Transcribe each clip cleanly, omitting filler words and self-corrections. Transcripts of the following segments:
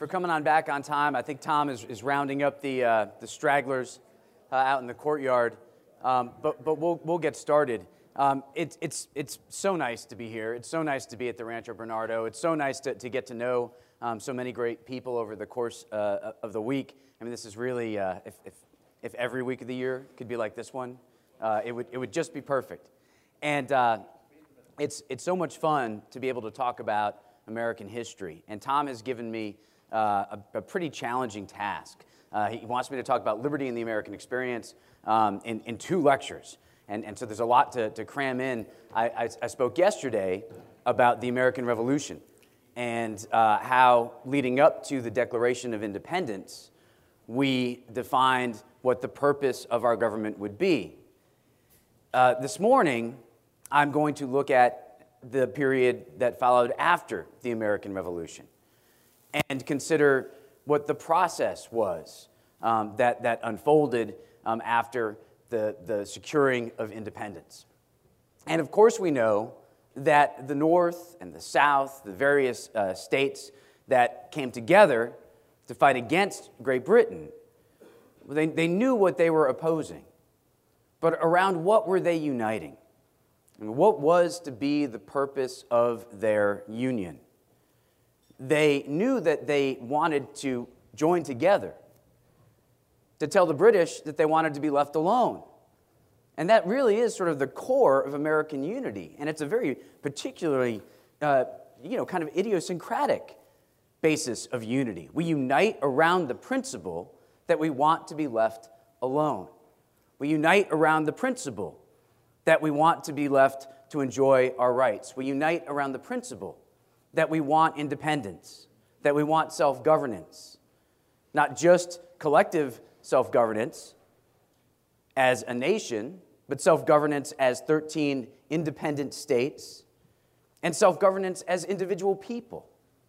for coming on back on time. I think Tom is rounding up the stragglers out in the courtyard, but we'll get started. It's so nice to be here. It's so nice to be at the Rancho Bernardo. It's so nice to get to know so many great people over the course of the week. I mean, this is really if every week of the year could be like this one, it would just be perfect. And it's so much fun to be able to talk about American history. And Tom has given me a pretty challenging task. He wants me to talk about liberty and the American experience in 2 lectures. And so there's a lot to cram in. I spoke yesterday about the American Revolution and how, leading up to the Declaration of Independence, we defined what the purpose of our government would be. This morning, I'm going to look at the period that followed after the American Revolution and consider what the process was that unfolded after the securing of independence. And of course we know that the North and the South, the various states that came together to fight against Great Britain, they knew what they were opposing. But around what were they uniting? And what was to be the purpose of their union? They knew that they wanted to join together to tell the British that they wanted to be left alone. And that really is sort of the core of American unity. And it's a very particularly, kind of idiosyncratic basis of unity. We unite around the principle that we want to be left alone. We unite around the principle that we want to be left to enjoy our rights. We unite around the principle that we want independence, that we want self-governance, not just collective self-governance as a nation, but self-governance as 13 independent states, and self-governance as individual people.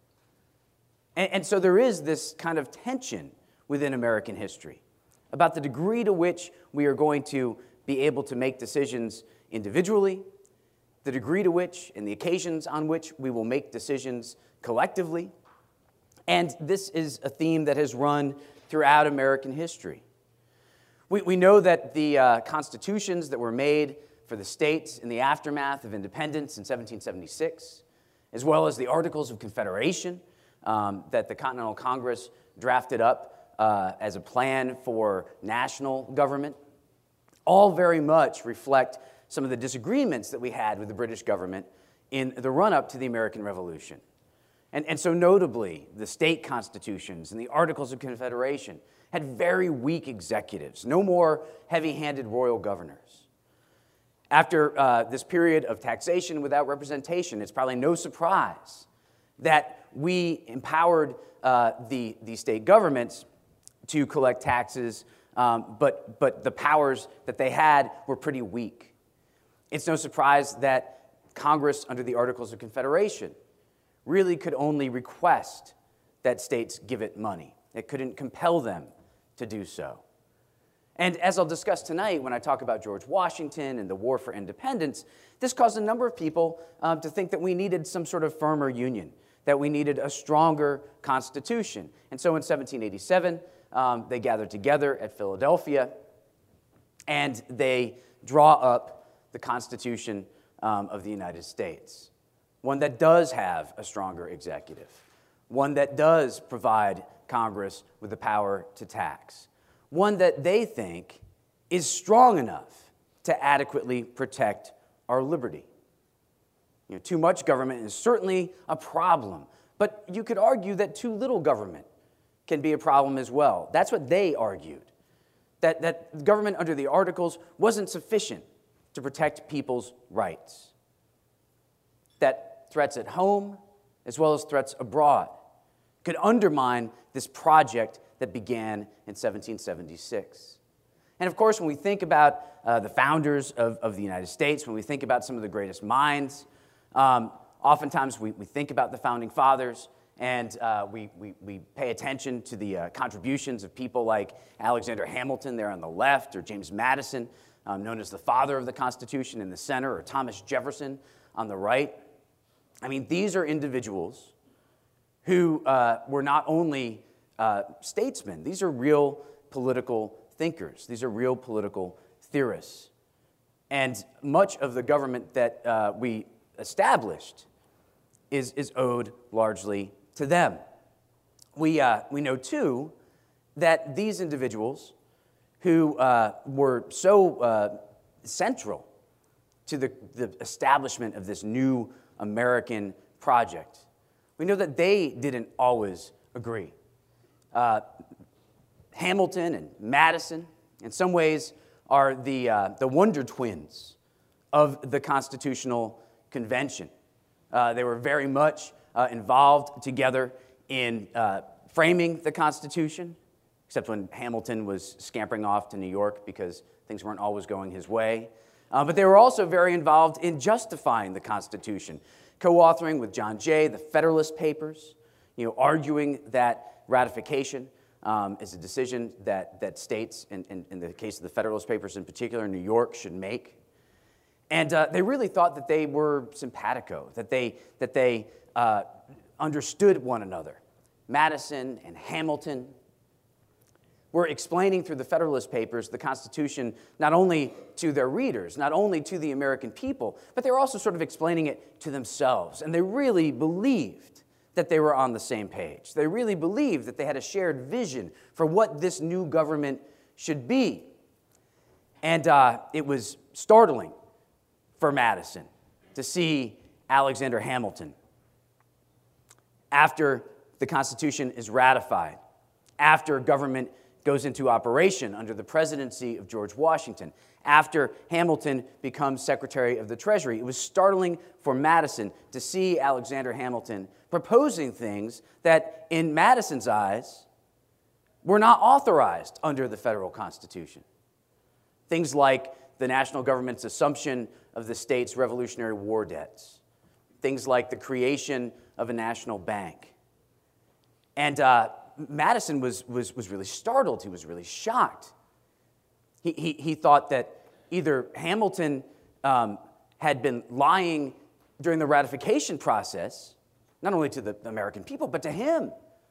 And so there is this kind of tension within American history about the degree to which we are going to be able to make decisions individually, the degree to which and the occasions on which we will make decisions collectively. And this is a theme that has run throughout American history. We know that the constitutions that were made for the states in the aftermath of independence in 1776, as well as the Articles of Confederation that the Continental Congress drafted up as a plan for national government, all very much reflect some of the disagreements that we had with the British government in the run-up to the American Revolution. And so notably, the state constitutions and the Articles of Confederation had very weak executives, no more heavy-handed royal governors. After this period of taxation without representation, it's probably no surprise that we empowered the state governments to collect taxes, but the powers that they had were pretty weak. It's no surprise that Congress, under the Articles of Confederation, really could only request that states give it money. It couldn't compel them to do so. And as I'll discuss tonight when I talk about George Washington and the War for Independence, this caused a number of people to think that we needed some sort of firmer union, that we needed a stronger constitution. And so in 1787, they gathered together at Philadelphia, and they draw up the Constitution of the United States, one that does have a stronger executive, one that does provide Congress with the power to tax, one that they think is strong enough to adequately protect our liberty. Too much government is certainly a problem, but you could argue that too little government can be a problem as well. That's what they argued, that government under the Articles wasn't sufficient to protect people's rights, that threats at home as well as threats abroad could undermine this project that began in 1776. And of course, when we think about the founders of the United States, when we think about some of the greatest minds, oftentimes we think about the founding fathers, and we pay attention to the contributions of people like Alexander Hamilton there on the left, or James Madison, known as the father of the Constitution, in the center, or Thomas Jefferson on the right. I mean, these are individuals who were not only statesmen, these are real political thinkers. These are real political theorists. And much of the government that we established is owed largely to them. We know, too, that these individuals who were so central to the establishment of this new American project, we know that they didn't always agree. Hamilton and Madison, in some ways, are the wonder twins of the Constitutional Convention. They were very much involved together in framing the Constitution, except when Hamilton was scampering off to New York because things weren't always going his way. But they were also very involved in justifying the Constitution, co-authoring with John Jay the Federalist Papers, arguing that ratification is a decision that states, in the case of the Federalist Papers in particular, New York should make. And they really thought that they were simpatico, that they understood one another. Madison and Hamilton were explaining through the Federalist Papers the Constitution not only to their readers, not only to the American people, but they were also sort of explaining it to themselves. And they really believed that they were on the same page. They really believed that they had a shared vision for what this new government should be. And it was startling for Madison to see Alexander Hamilton, after the Constitution is ratified, after government goes into operation under the presidency of George Washington, after Hamilton becomes Secretary of the Treasury. It was startling for Madison to see Alexander Hamilton proposing things that, in Madison's eyes, were not authorized under the federal Constitution. Things like the national government's assumption of the state's Revolutionary War debts. Things like the creation of a national bank. And Madison was really startled. He was really shocked. He thought that either Hamilton had been lying during the ratification process, not only to the American people, but to him,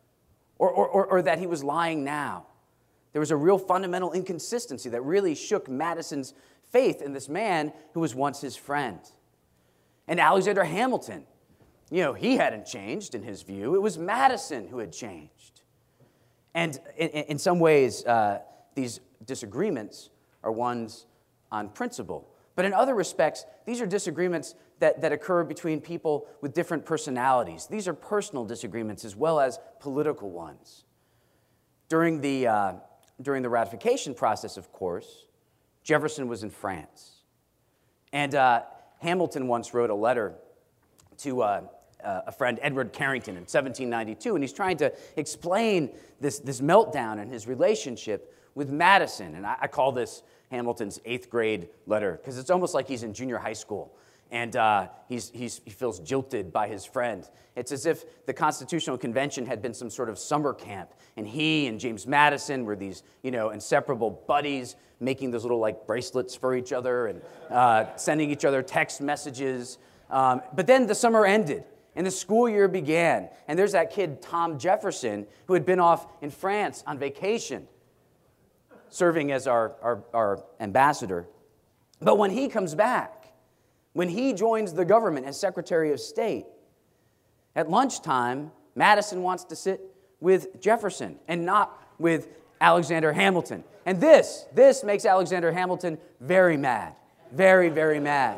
or that he was lying now. There was a real fundamental inconsistency that really shook Madison's faith in this man who was once his friend. And Alexander Hamilton, he hadn't changed in his view. It was Madison who had changed. And in some ways, these disagreements are ones on principle. But in other respects, these are disagreements that occur between people with different personalities. These are personal disagreements as well as political ones. During the ratification process, of course, Jefferson was in France. And Hamilton once wrote a letter to a friend, Edward Carrington, in 1792, and he's trying to explain this meltdown in his relationship with Madison. And I call this Hamilton's 8th grade letter, because it's almost like he's in junior high school, and he feels jilted by his friend. It's as if the Constitutional Convention had been some sort of summer camp, and he and James Madison were these, inseparable buddies, making those little, bracelets for each other and sending each other text messages. But then the summer ended, and the school year began, and there's that kid, Tom Jefferson, who had been off in France on vacation, serving as our ambassador. But when he comes back, when he joins the government as Secretary of State, at lunchtime, Madison wants to sit with Jefferson and not with Alexander Hamilton. And this makes Alexander Hamilton very mad, very, very mad.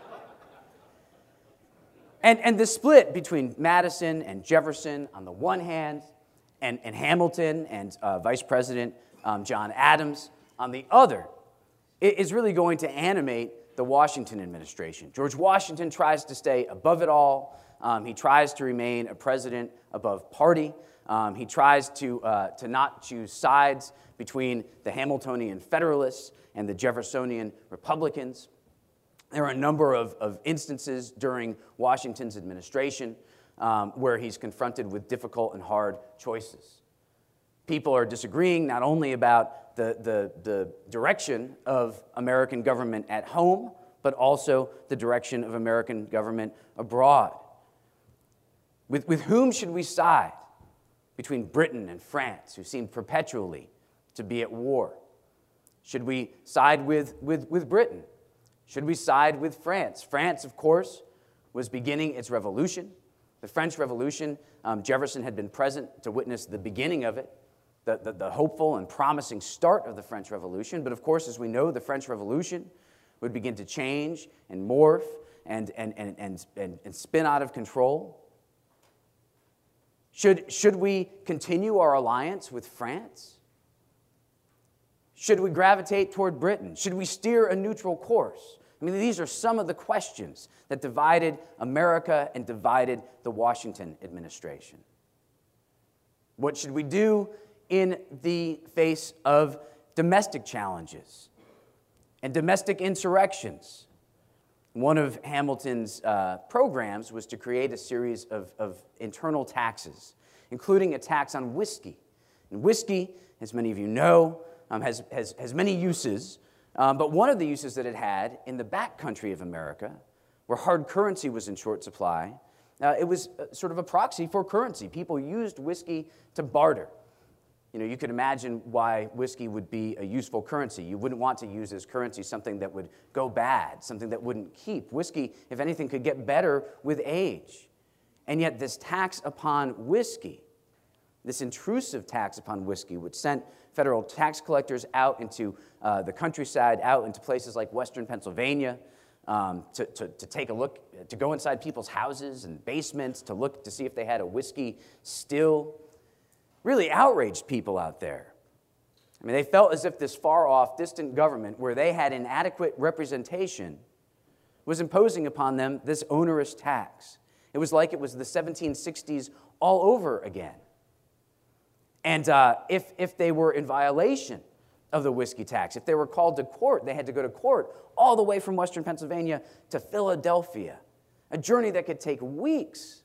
And the split between Madison and Jefferson on the one hand, and Hamilton and Vice President John Adams on the other, is really going to animate the Washington administration. George Washington tries to stay above it all. He tries to remain a president above party. He tries to not choose sides between the Hamiltonian Federalists and the Jeffersonian Republicans. There are a number of instances during Washington's administration where he's confronted with difficult and hard choices. People are disagreeing not only about the direction of American government at home, but also the direction of American government abroad. With whom should we side? Between Britain and France, who seem perpetually to be at war. Should we side with Britain? Should we side with France? France, of course, was beginning its revolution. The French Revolution, Jefferson had been present to witness the beginning of it, the hopeful and promising start of the French Revolution. But of course, as we know, the French Revolution would begin to change and morph and spin out of control. Should we continue our alliance with France? Should we gravitate toward Britain? Should we steer a neutral course? I mean, these are some of the questions that divided America and divided the Washington administration. What should we do in the face of domestic challenges and domestic insurrections? One of Hamilton's programs was to create a series of internal taxes, including a tax on whiskey. And whiskey, as many of you know, has many uses, but one of the uses that it had in the back country of America, where hard currency was in short supply, it was sort of a proxy for currency. People used whiskey to barter. You know, you could imagine why whiskey would be a useful currency. You wouldn't want to use as currency something that would go bad, something that wouldn't keep. Whiskey, if anything, could get better with age. And yet this tax upon whiskey, this intrusive tax upon whiskey, which sent federal tax collectors out into the countryside, out into places like western Pennsylvania, to take a look, to go inside people's houses and basements, to look to see if they had a whiskey still, really outraged people out there. I mean, they felt as if this far-off, distant government, where they had inadequate representation, was imposing upon them this onerous tax. It was like it was the 1760s all over again. And if they were in violation of the whiskey tax, if they were called to court, they had to go to court all the way from western Pennsylvania to Philadelphia, a journey that could take weeks,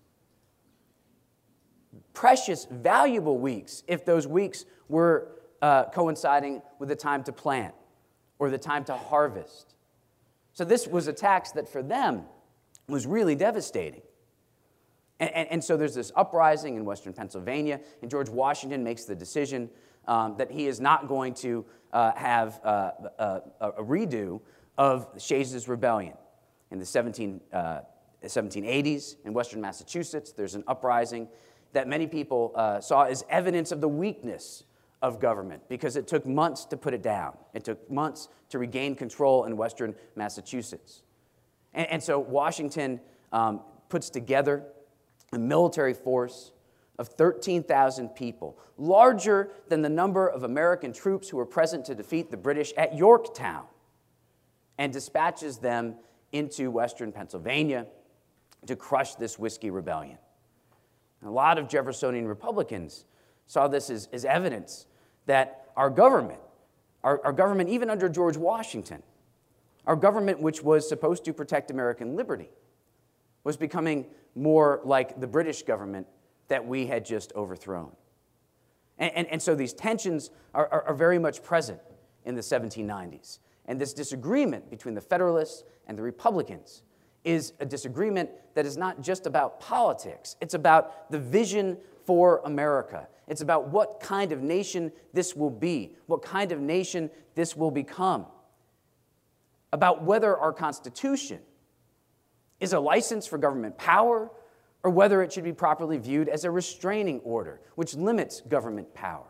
precious, valuable weeks, if those weeks were coinciding with the time to plant or the time to harvest. So this was a tax that for them was really devastating. And so there's this uprising in western Pennsylvania, and George Washington makes the decision that he is not going to have a redo of Shays' Rebellion. In the 1780s in western Massachusetts, there's an uprising that many people saw as evidence of the weakness of government because it took months to put it down. It took months to regain control in western Massachusetts. And so Washington puts together a military force of 13,000 people, larger than the number of American troops who were present to defeat the British at Yorktown, and dispatches them into western Pennsylvania to crush this whiskey rebellion. And a lot of Jeffersonian Republicans saw this as evidence that our government, even under George Washington, our government, which was supposed to protect American liberty, was becoming more like the British government that we had just overthrown. And so these tensions are very much present in the 1790s. And this disagreement between the Federalists and the Republicans is a disagreement that is not just about politics. It's about the vision for America. It's about what kind of nation this will be, what kind of nation this will become, about whether our Constitution is a license for government power or whether it should be properly viewed as a restraining order, which limits government power.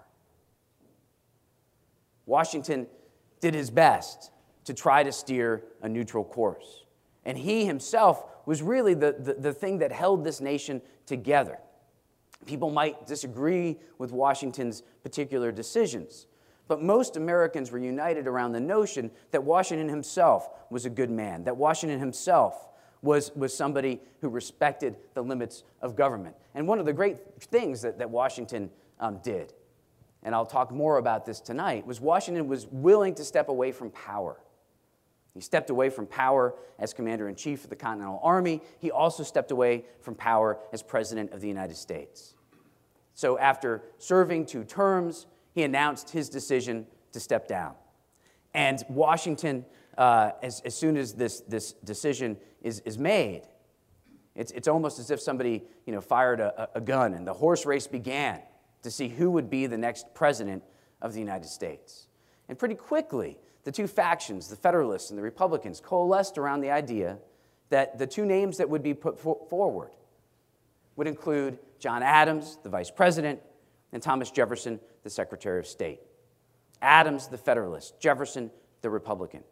Washington did his best to try to steer a neutral course. And he himself was really the thing that held this nation together. People might disagree with Washington's particular decisions, but most Americans were united around the notion that Washington himself was a good man, that Washington himself was somebody who respected the limits of government. And one of the great things that Washington did, and I'll talk more about this tonight, was Washington was willing to step away from power. He stepped away from power as commander-in-chief of the Continental Army. He also stepped away from power as president of the United States. So after serving 2 terms, he announced his decision to step down. And Washington, as soon as this decision is made, It's almost as if somebody, fired a gun and the horse race began to see who would be the next president of the United States. And pretty quickly, the two factions, the Federalists and the Republicans, coalesced around the idea that the two names that would be put forward would include John Adams, the vice president, and Thomas Jefferson, the Secretary of State. Adams, the Federalist; Jefferson, the Republican.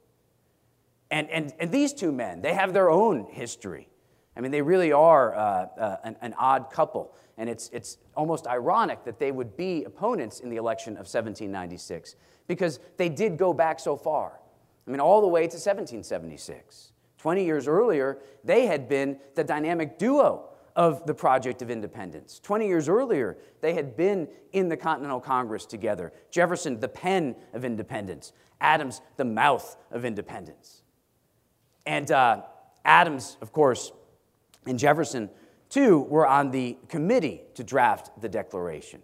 And these two men, they have their own history. I mean, they really are an odd couple. And it's almost ironic that they would be opponents in the election of 1796, because they did go back so far. I mean, all the way to 1776. 20 years earlier, they had been the dynamic duo of the Project of Independence. 20 years earlier, they had been in the Continental Congress together. Jefferson, the pen of independence. Adams, the mouth of independence. And Adams, of course, and Jefferson, too, were on the committee to draft the Declaration.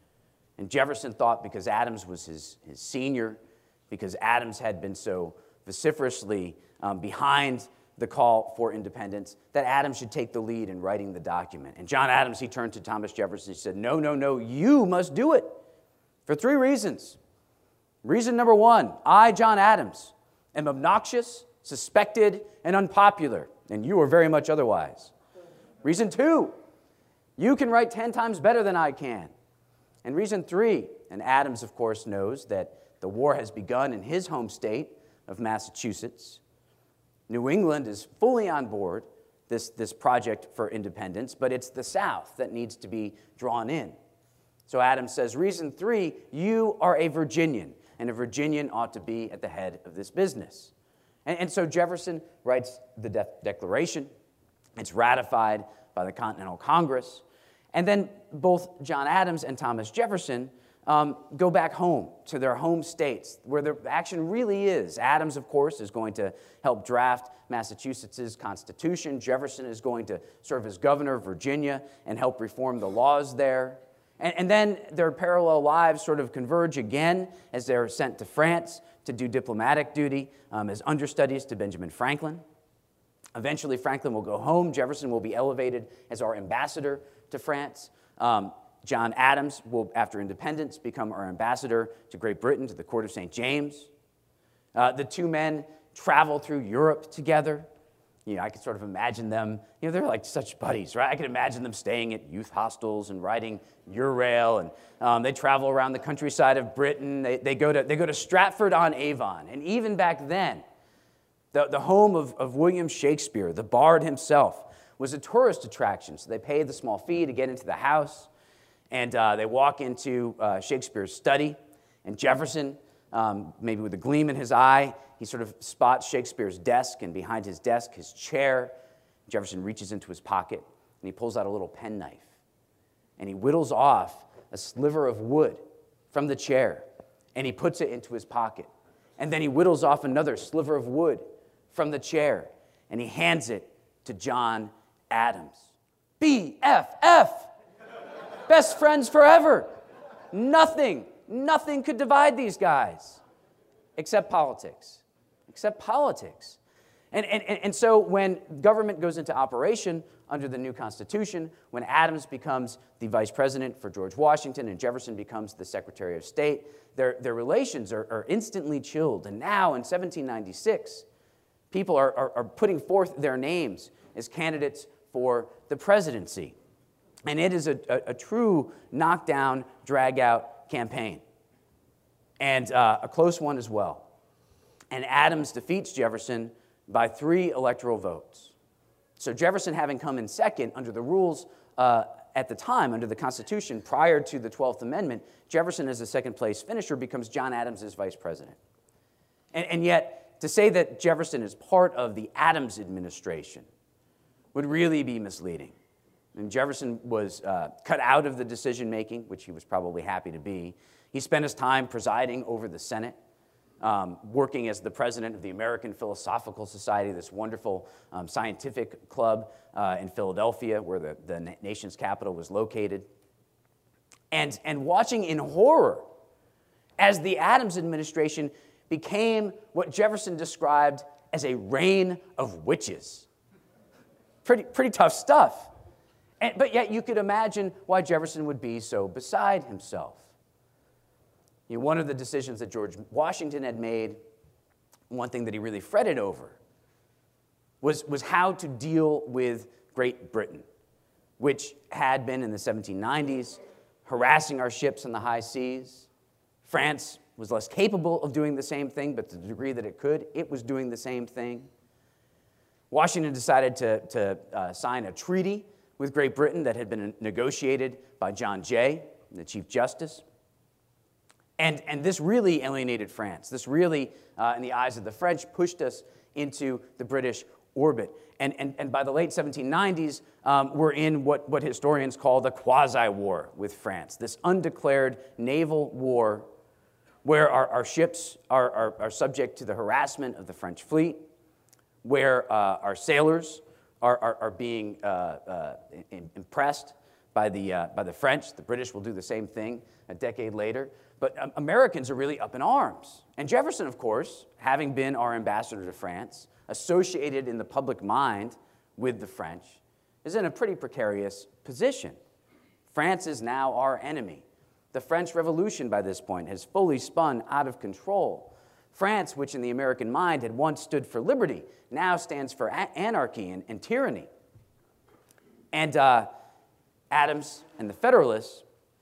And Jefferson thought because Adams was his senior, because Adams had been so vociferously behind the call for independence, that Adams should take the lead in writing the document. And John Adams, he turned to Thomas Jefferson, he said, no, you must do it, for 3 reasons. Reason number 1, I, John Adams, am obnoxious, suspected, and unpopular, and you are very much otherwise. Reason 2, you can write 10 times better than I can. And reason 3, and Adams, of course, knows that the war has begun in his home state of Massachusetts. New England is fully on board this project for independence, but it's the South that needs to be drawn in. So Adams says, reason 3, you are a Virginian, and a Virginian ought to be at the head of this business. And so Jefferson writes the Declaration. It's ratified by the Continental Congress. And then both John Adams and Thomas Jefferson go back home to their home states where the action really is. Adams, of course, is going to help draft Massachusetts' Constitution. Jefferson is going to serve as governor of Virginia and help reform the laws there. And then their parallel lives sort of converge again as they're sent to France to do diplomatic duty as understudies to Benjamin Franklin. Eventually, Franklin will go home. Jefferson will be elevated as our ambassador to France. John Adams will, after independence, become our ambassador to Great Britain, to the court of St. James. The two men travel through Europe together. I could sort of imagine them, they're like such buddies, right? I could imagine them staying at youth hostels and riding Eurail, and they travel around the countryside of Britain. They go to Stratford-on-Avon, and even back then, the home of William Shakespeare, the bard himself, was a tourist attraction. So they pay the small fee to get into the house, and they walk into Shakespeare's study, and Jefferson, maybe with a gleam in his eye, he sort of spots Shakespeare's desk, and behind his desk, his chair. Jefferson reaches into his pocket, and he pulls out a little penknife, and he whittles off a sliver of wood from the chair, and he puts it into his pocket. And then he whittles off another sliver of wood from the chair, and he hands it to John Adams. BFF! Best friends forever. Nothing could divide these guys except politics. And so when government goes into operation under the new Constitution, when Adams becomes the vice president for George Washington and Jefferson becomes the Secretary of State, their relations are instantly chilled. And now in 1796, people are putting forth their names as candidates for the presidency. And it is a true knockdown, drag-out campaign. And a close one as well. And Adams defeats Jefferson by 3 electoral votes. So Jefferson, having come in second under the rules at the time, under the Constitution, prior to the 12th Amendment, Jefferson as a second-place finisher becomes John Adams' vice president. And yet, to say that Jefferson is part of the Adams administration would really be misleading. And Jefferson was cut out of the decision-making, which he was probably happy to be. He spent his time presiding over the Senate, working as the president of the American Philosophical Society, this wonderful scientific club in Philadelphia, where the nation's capital was located. And watching in horror as the Adams administration became what Jefferson described as a reign of witches. Pretty tough stuff. But yet you could imagine why Jefferson would be so beside himself. One of the decisions that George Washington had made, one thing that he really fretted over, was how to deal with Great Britain, which had been in the 1790s harassing our ships on the high seas. France was less capable of doing the same thing, but to the degree that it could, it was doing the same thing. Washington decided to sign a treaty with Great Britain that had been negotiated by John Jay, the Chief Justice. And this really alienated France. This really, in the eyes of the French, pushed us into the British orbit. And by the late 1790s, we're in what historians call the quasi-war with France, this undeclared naval war where our ships are subject to the harassment of the French fleet, where our sailors are being impressed by the French. The British will do the same thing a decade later. But Americans are really up in arms. And Jefferson, of course, having been our ambassador to France, associated in the public mind with the French, is in a pretty precarious position. France is now our enemy. The French Revolution, by this point, has fully spun out of control. France, which in the American mind had once stood for liberty, now stands for anarchy and tyranny. And Adams and the Federalists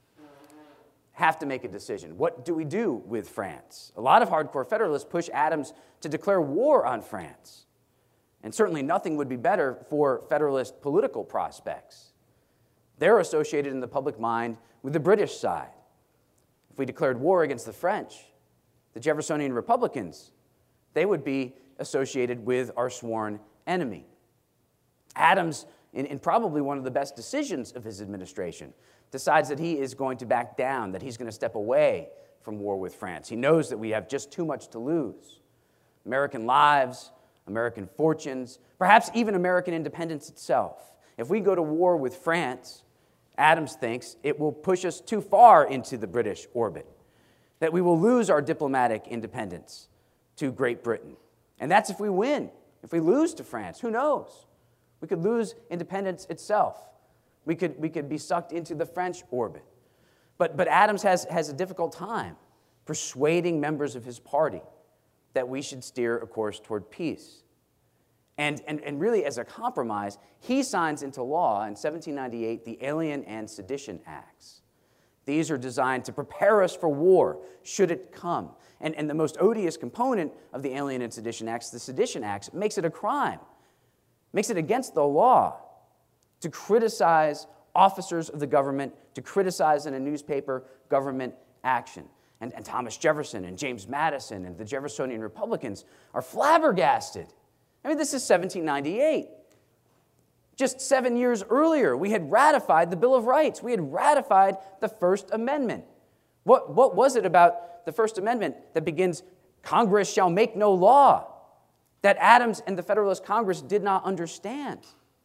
have to make a decision. What do we do with France? A lot of hardcore Federalists push Adams to declare war on France. And certainly nothing would be better for Federalist political prospects. They're associated in the public mind with the British side. If we declared war against the French, the Jeffersonian Republicans, they would be associated with our sworn enemy. Adams, in probably one of the best decisions of his administration, decides that he is going to back down, that he's going to step away from war with France. He knows that we have just too much to lose. American lives, American fortunes, perhaps even American independence itself. If we go to war with France, Adams thinks it will push us too far into the British orbit, that we will lose our diplomatic independence to Great Britain. And that's if we win. If we lose to France, who knows? We could lose independence itself. We could be sucked into the French orbit. But Adams has a difficult time persuading members of his party that we should steer a course toward peace. And really, as a compromise, he signs into law in 1798 the Alien and Sedition Acts. These are designed to prepare us for war, should it come. And the most odious component of the Alien and Sedition Acts, the Sedition Acts, makes it a crime, makes it against the law to criticize officers of the government, to criticize in a newspaper government action. And Thomas Jefferson and James Madison and the Jeffersonian Republicans are flabbergasted. I mean, this is 1798. Just 7 years earlier, we had ratified the Bill of Rights. We had ratified the First Amendment. What was it about the First Amendment that begins, Congress shall make no law, that Adams and the Federalist Congress did not understand?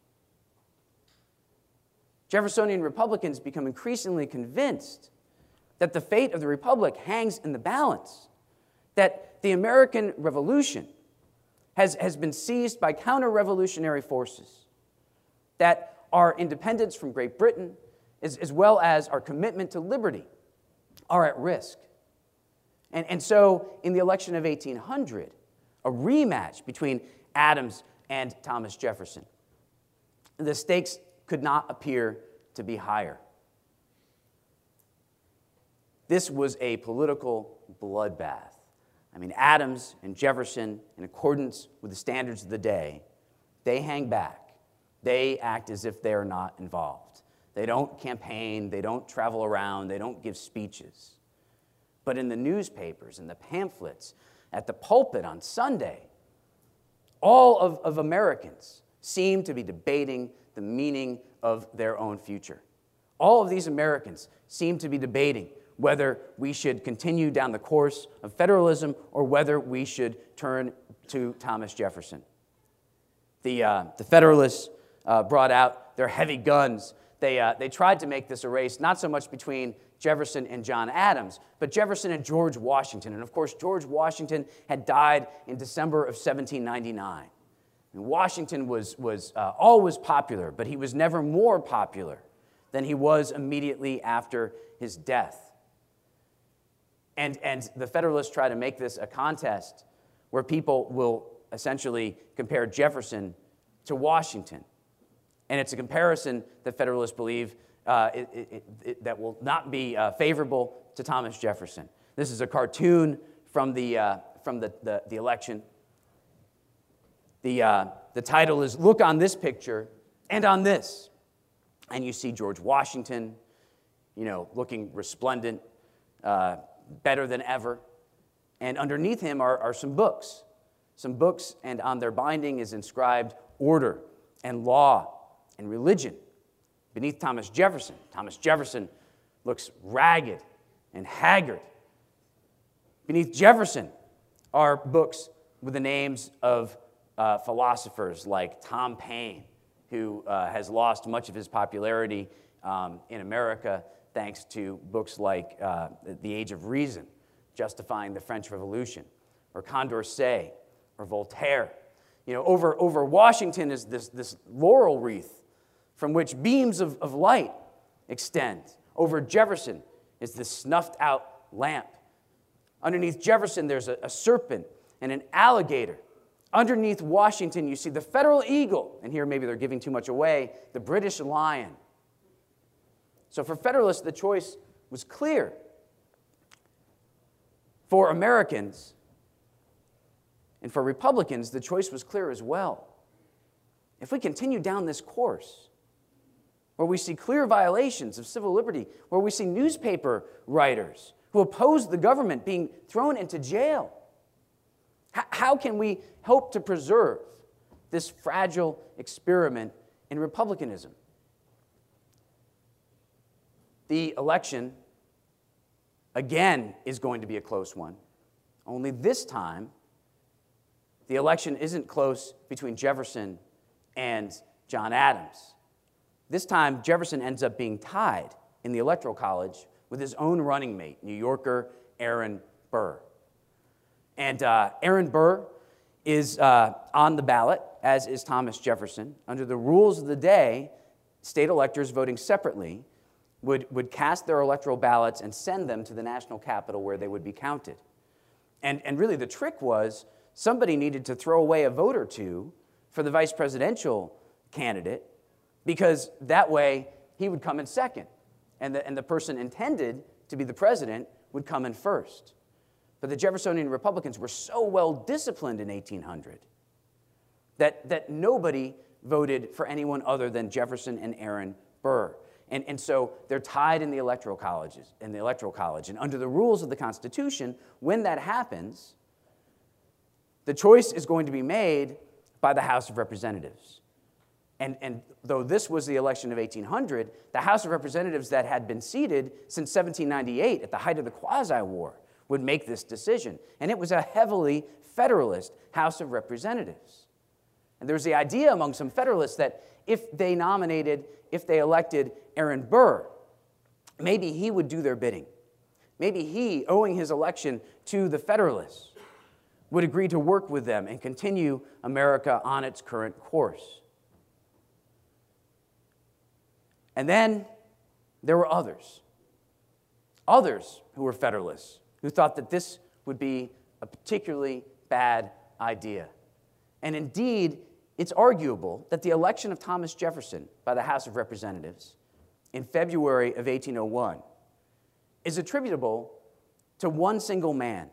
Jeffersonian Republicans become increasingly convinced that the fate of the Republic hangs in the balance, that the American Revolution has been seized by counter-revolutionary forces, that our independence from Great Britain, as well as our commitment to liberty, are at risk. And so, in the election of 1800, a rematch between Adams and Thomas Jefferson, the stakes could not appear to be higher. This was a political bloodbath. I mean, Adams and Jefferson, in accordance with the standards of the day, they hang back. They act as if they are not involved. They don't campaign, they don't travel around, they don't give speeches. But in the newspapers, in the pamphlets, at the pulpit on Sunday, all of Americans seem to be debating the meaning of their own future. All of these Americans seem to be debating whether we should continue down the course of federalism or whether we should turn to Thomas Jefferson. The Federalists brought out their heavy guns. They tried to make this a race not so much between Jefferson and John Adams, but Jefferson and George Washington. And of course, George Washington had died in December of 1799. Washington was always popular, but he was never more popular than he was immediately after his death. And the Federalists try to make this a contest where people will essentially compare Jefferson to Washington. And it's a comparison that Federalists believe that will not be favorable to Thomas Jefferson. This is a cartoon from the election. The title is "Look on this picture and on this." And you see George Washington, looking resplendent, better than ever. And underneath him are some books. And on their binding is inscribed order and law and religion. Beneath Thomas Jefferson looks ragged and haggard. Beneath Jefferson are books with the names of philosophers like Tom Paine, who has lost much of his popularity in America thanks to books like The Age of Reason, Justifying the French Revolution, or Condorcet, or Voltaire. Over Washington is this laurel wreath from which beams of light extend. Over Jefferson is this snuffed-out lamp. Underneath Jefferson, there's a serpent and an alligator. Underneath Washington, you see the federal eagle, and here maybe they're giving too much away, the British lion. So for Federalists, the choice was clear. For Americans and for Republicans, the choice was clear as well. If we continue down this course, where we see clear violations of civil liberty, where we see newspaper writers who oppose the government being thrown into jail, how can we hope to preserve this fragile experiment in republicanism? The election, again, is going to be a close one. Only this time, the election isn't close between Jefferson and John Adams. This time, Jefferson ends up being tied in the Electoral College with his own running mate, New Yorker Aaron Burr. And Aaron Burr is on the ballot, as is Thomas Jefferson. Under the rules of the day, state electors voting separately would cast their electoral ballots and send them to the national capital where they would be counted. And really the trick was somebody needed to throw away a vote or two for the vice presidential candidate, because that way he would come in second, and the person intended to be the president would come in first. But the Jeffersonian Republicans were so well disciplined in 1800 that nobody voted for anyone other than Jefferson and Aaron Burr. And so they're tied in the Electoral College. And under the rules of the Constitution, when that happens, the choice is going to be made by the House of Representatives. And though this was the election of 1800, the House of Representatives that had been seated since 1798 at the height of the Quasi-War would make this decision. And it was a heavily Federalist House of Representatives. And there was the idea among some Federalists that if they elected Aaron Burr, maybe he would do their bidding. Maybe he, owing his election to the Federalists, would agree to work with them and continue America on its current course. And then there were others who were Federalists, who thought that this would be a particularly bad idea. And indeed, it's arguable that the election of Thomas Jefferson by the House of Representatives in February of 1801 is attributable to one single man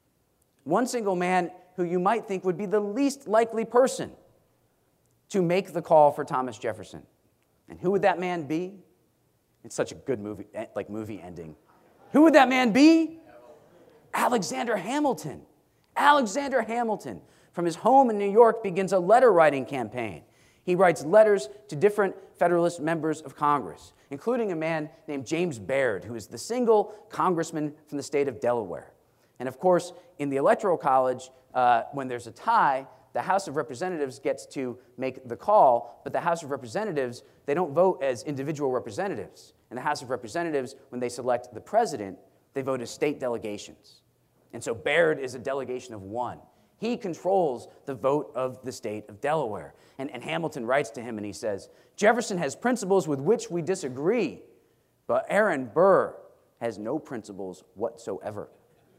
who you might think would be the least likely person to make the call for Thomas Jefferson. And who would that man be? It's such a good movie ending. Who would that man be? Alexander Hamilton. Alexander Hamilton, from his home in New York, begins a letter-writing campaign. He writes letters to different Federalist members of Congress, including a man named James Baird, who is the single congressman from the state of Delaware. And of course, in the Electoral College, when there's a tie, the House of Representatives gets to make the call, but the House of Representatives, they don't vote as individual representatives. In the House of Representatives, when they select the president, they vote as state delegations. And so Baird is a delegation of one. He controls the vote of the state of Delaware. And Hamilton writes to him and he says, Jefferson has principles with which we disagree, but Aaron Burr has no principles whatsoever.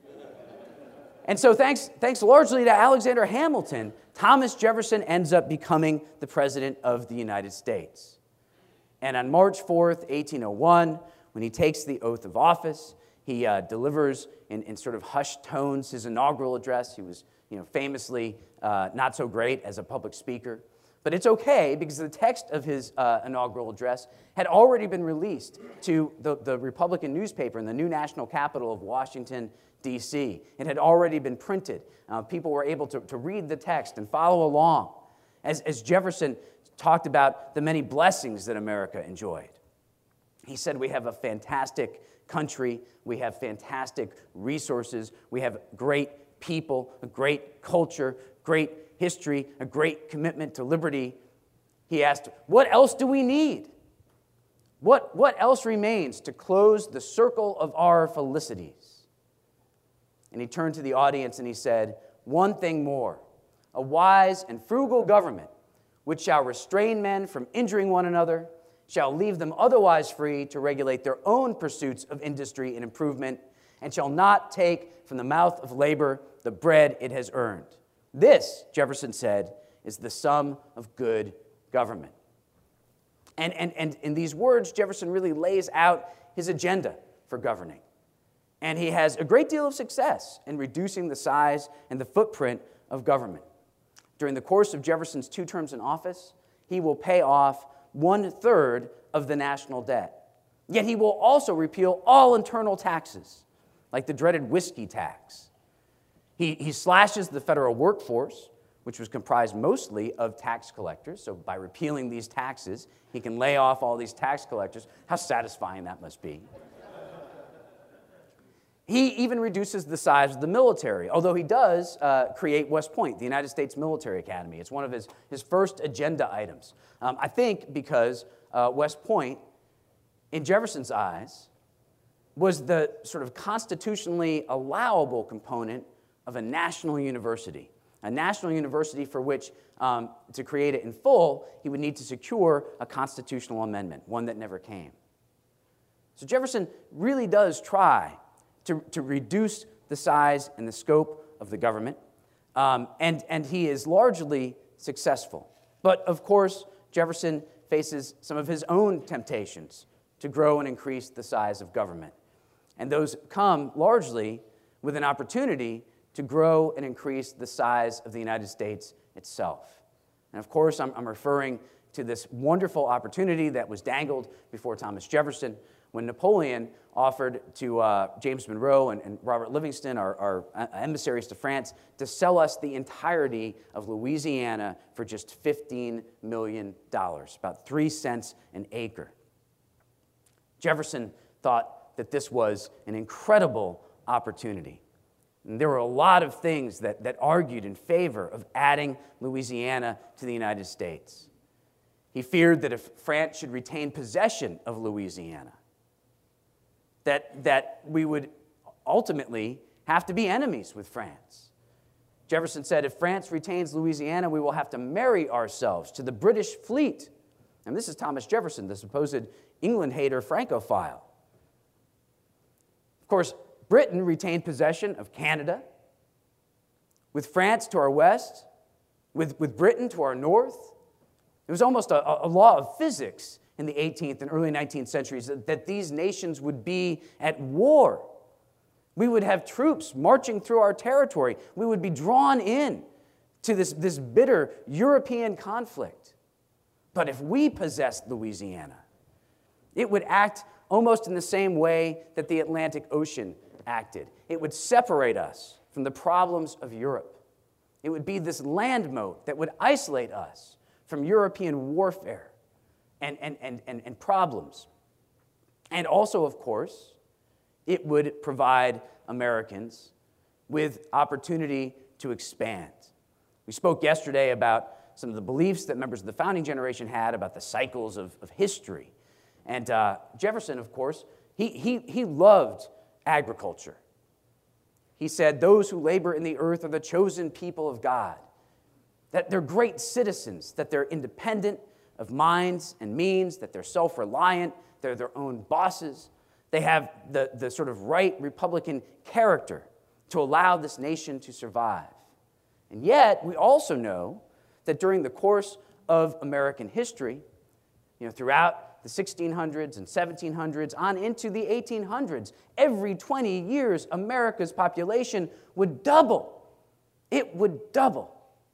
And so thanks largely to Alexander Hamilton, Thomas Jefferson ends up becoming the President of the United States. And on March 4th, 1801, when he takes the oath of office, he delivers in sort of hushed tones his inaugural address. He was famously not so great as a public speaker. But it's okay because the text of his inaugural address had already been released to the Republican newspaper in the new national capital of Washington, D.C. It had already been printed. People were able to read the text and follow along as Jefferson talked about the many blessings that America enjoyed. He said, we have a fantastic country, we have fantastic resources, we have great people, a great culture, great history, a great commitment to liberty. He asked, what else do we need? What else remains to close the circle of our felicities? And he turned to the audience and he said, one thing more, a wise and frugal government which shall restrain men from injuring one another, shall leave them otherwise free to regulate their own pursuits of industry and improvement, and shall not take from the mouth of labor the bread it has earned. This, Jefferson said, is the sum of good government. And in these words, Jefferson really lays out his agenda for governing. And he has a great deal of success in reducing the size and the footprint of government. During the course of Jefferson's 2 terms in office, he will pay off 1/3 of the national debt. Yet he will also repeal all internal taxes, like the dreaded whiskey tax. He slashes the federal workforce, which was comprised mostly of tax collectors. So by repealing these taxes, he can lay off all these tax collectors. How satisfying that must be. He even reduces the size of the military, although he does create West Point, the United States Military Academy. It's one of his first agenda items. I think because West Point, in Jefferson's eyes, was the sort of constitutionally allowable component of a national university for which, to create it in full, he would need to secure a constitutional amendment, one that never came. So Jefferson really does try to reduce the size and the scope of the government, and he is largely successful. But of course, Jefferson faces some of his own temptations to grow and increase the size of government. And those come largely with an opportunity to grow and increase the size of the United States itself. And of course, I'm referring to this wonderful opportunity that was dangled before Thomas Jefferson when Napoleon offered to James Monroe and Robert Livingston, our emissaries to France, to sell us the entirety of Louisiana for just $15 million, about 3 cents an acre. Jefferson thought that this was an incredible opportunity. And there were a lot of things that argued in favor of adding Louisiana to the United States. He feared that if France should retain possession of Louisiana, that we would ultimately have to be enemies with France. Jefferson said, if France retains Louisiana, we will have to marry ourselves to the British fleet. And this is Thomas Jefferson, the supposed England hater Francophile. Of course, Britain retained possession of Canada, with France to our west, with Britain to our north. It was almost a law of physics in the 18th and early 19th centuries that these nations would be at war. We would have troops marching through our territory. We would be drawn in to this bitter European conflict. But if we possessed Louisiana, it would act almost in the same way that the Atlantic Ocean acted. It would separate us from the problems of Europe. It would be this land moat that would isolate us from European warfare and problems. And also, of course, it would provide Americans with opportunity to expand. We spoke yesterday about some of the beliefs that members of the founding generation had about the cycles of history. And Jefferson, of course, he loved agriculture. he said, those who labor in the earth are the chosen people of God, that they're great citizens, that they're independent of minds and means, that they're self-reliant, they're their own bosses. They have the sort of right Republican character to allow this nation to survive. And yet, we also know that during the course of American history, throughout the 1600s and 1700s, on into the 1800s, every 20 years, America's population would double. It would double.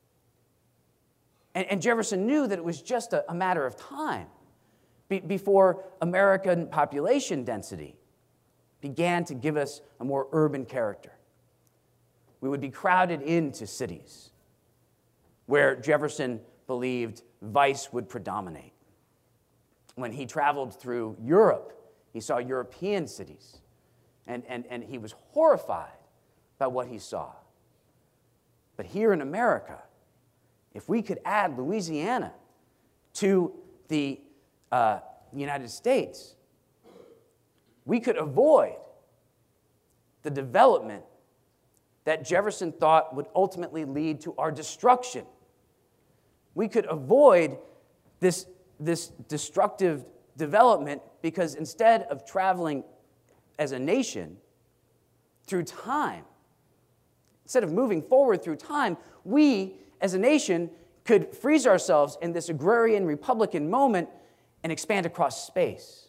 And Jefferson knew that it was just a matter of time before American population density began to give us a more urban character. We would be crowded into cities where Jefferson believed vice would predominate. When he traveled through Europe, he saw European cities, and he was horrified by what he saw. But here in America, if we could add Louisiana to the United States, we could avoid the development that Jefferson thought would ultimately lead to our destruction. We could avoid this destructive development because instead of traveling as a nation through time, instead of moving forward through time, we as a nation could freeze ourselves in this agrarian Republican moment and expand across space.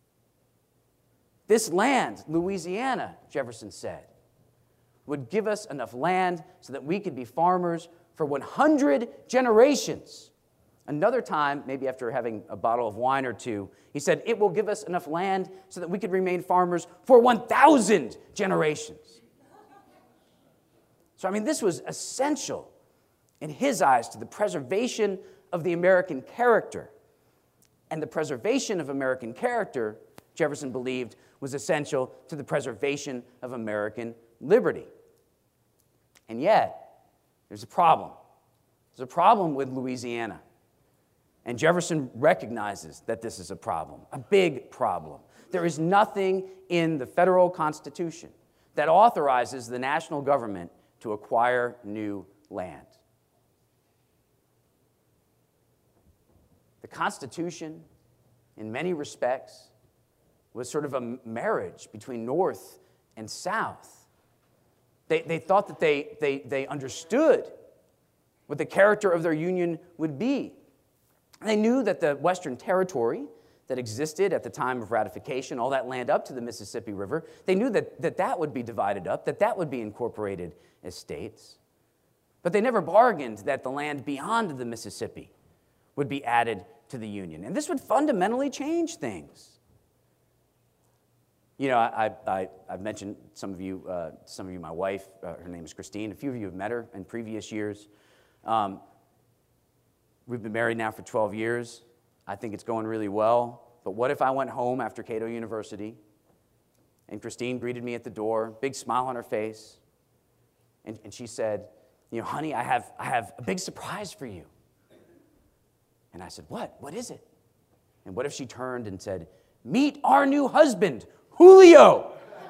This land, Louisiana, Jefferson said, would give us enough land so that we could be farmers for 100 generations. Another time, maybe after having a bottle of wine or two, he said, it will give us enough land so that we could remain farmers for 1,000 generations. So, this was essential in his eyes to the preservation of the American character. And the preservation of American character, Jefferson believed, was essential to the preservation of American liberty. And yet, there's a problem. There's a problem with Louisiana. And Jefferson recognizes that this is a problem, a big problem. There is nothing in the federal Constitution that authorizes the national government to acquire new land. The Constitution, in many respects, was sort of a marriage between North and South. They thought that they understood what the character of their union would be. They knew that the Western territory that existed at the time of ratification, all that land up to the Mississippi River, they knew that would be divided up, that would be incorporated as states. But they never bargained that the land beyond the Mississippi would be added to the Union. And this would fundamentally change things. I've mentioned some of you, my wife, her name is Christine. A few of you have met her in previous years. We've been married now for 12 years. I think it's going really well. But what if I went home after Cato University and Christine greeted me at the door, big smile on her face, and she said, honey, I have a big surprise for you. And I said, what? What is it? And what if she turned and said, meet our new husband, Julio.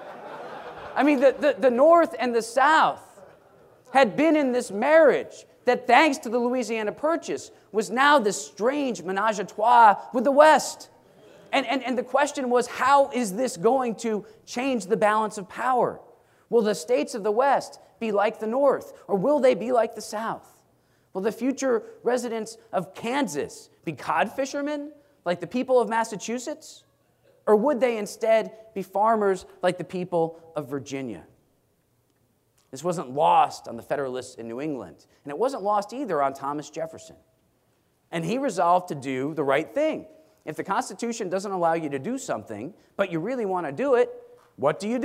The North and the South had been in this marriage that, thanks to the Louisiana Purchase, was now this strange menage a trois with the West. And the question was, how is this going to change the balance of power? Will the states of the West be like the North, or will they be like the South? Will the future residents of Kansas be cod fishermen like the people of Massachusetts? Or would they instead be farmers like the people of Virginia? This wasn't lost on the Federalists in New England, and it wasn't lost either on Thomas Jefferson. And he resolved to do the right thing. If the Constitution doesn't allow you to do something, but you really want to do it, what do?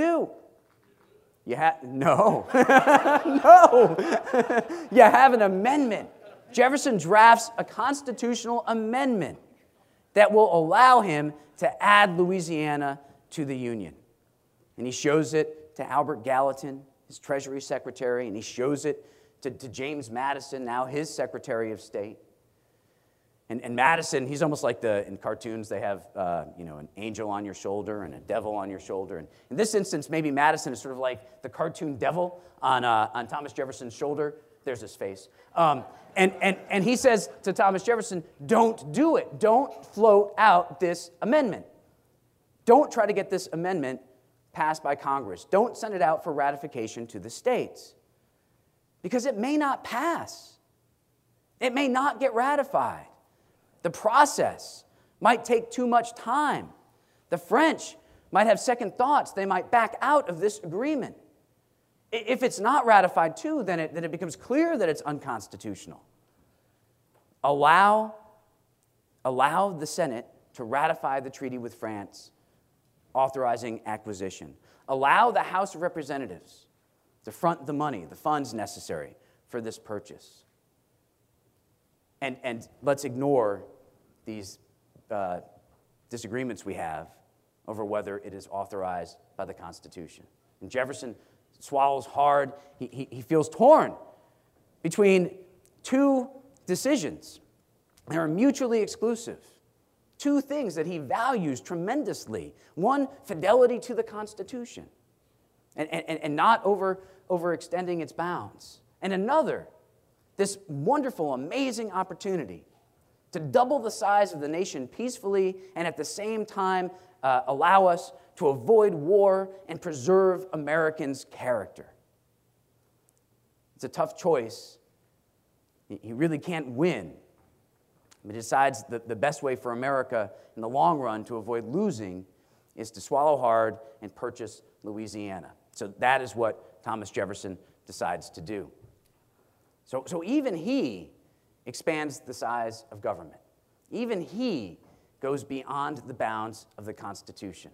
No. No. You have an amendment. Jefferson drafts a constitutional amendment that will allow him to add Louisiana to the Union. And he shows it to Albert Gallatin, his Treasury Secretary, and he shows it to James Madison, now his Secretary of State. And Madison, he's almost like in cartoons, they have, an angel on your shoulder and a devil on your shoulder. And in this instance, maybe Madison is sort of like the cartoon devil on Thomas Jefferson's shoulder. There's his face. And he says to Thomas Jefferson, don't do it. Don't float out this amendment. Don't try to get this amendment passed by Congress. Don't send it out for ratification to the states. Because it may not pass. It may not get ratified. The process might take too much time. The French might have second thoughts. They might back out of this agreement. If it's not ratified too, then it becomes clear that it's unconstitutional. Allow the Senate to ratify the treaty with France, authorizing acquisition. Allow the House of Representatives to front the money, the funds necessary for this purchase. And let's ignore these disagreements we have over whether it is authorized by the Constitution. And Jefferson swallows hard. He feels torn between two decisions that are mutually exclusive. Two things that he values tremendously. One, fidelity to the Constitution and not overextending its bounds. And another, this wonderful, amazing opportunity to double the size of the nation peacefully and at the same time allow us to avoid war and preserve Americans' character. It's a tough choice. He really can't win. But he decides that the best way for America in the long run to avoid losing is to swallow hard and purchase Louisiana. So that is what Thomas Jefferson decides to do. So even he expands the size of government. Even he goes beyond the bounds of the Constitution.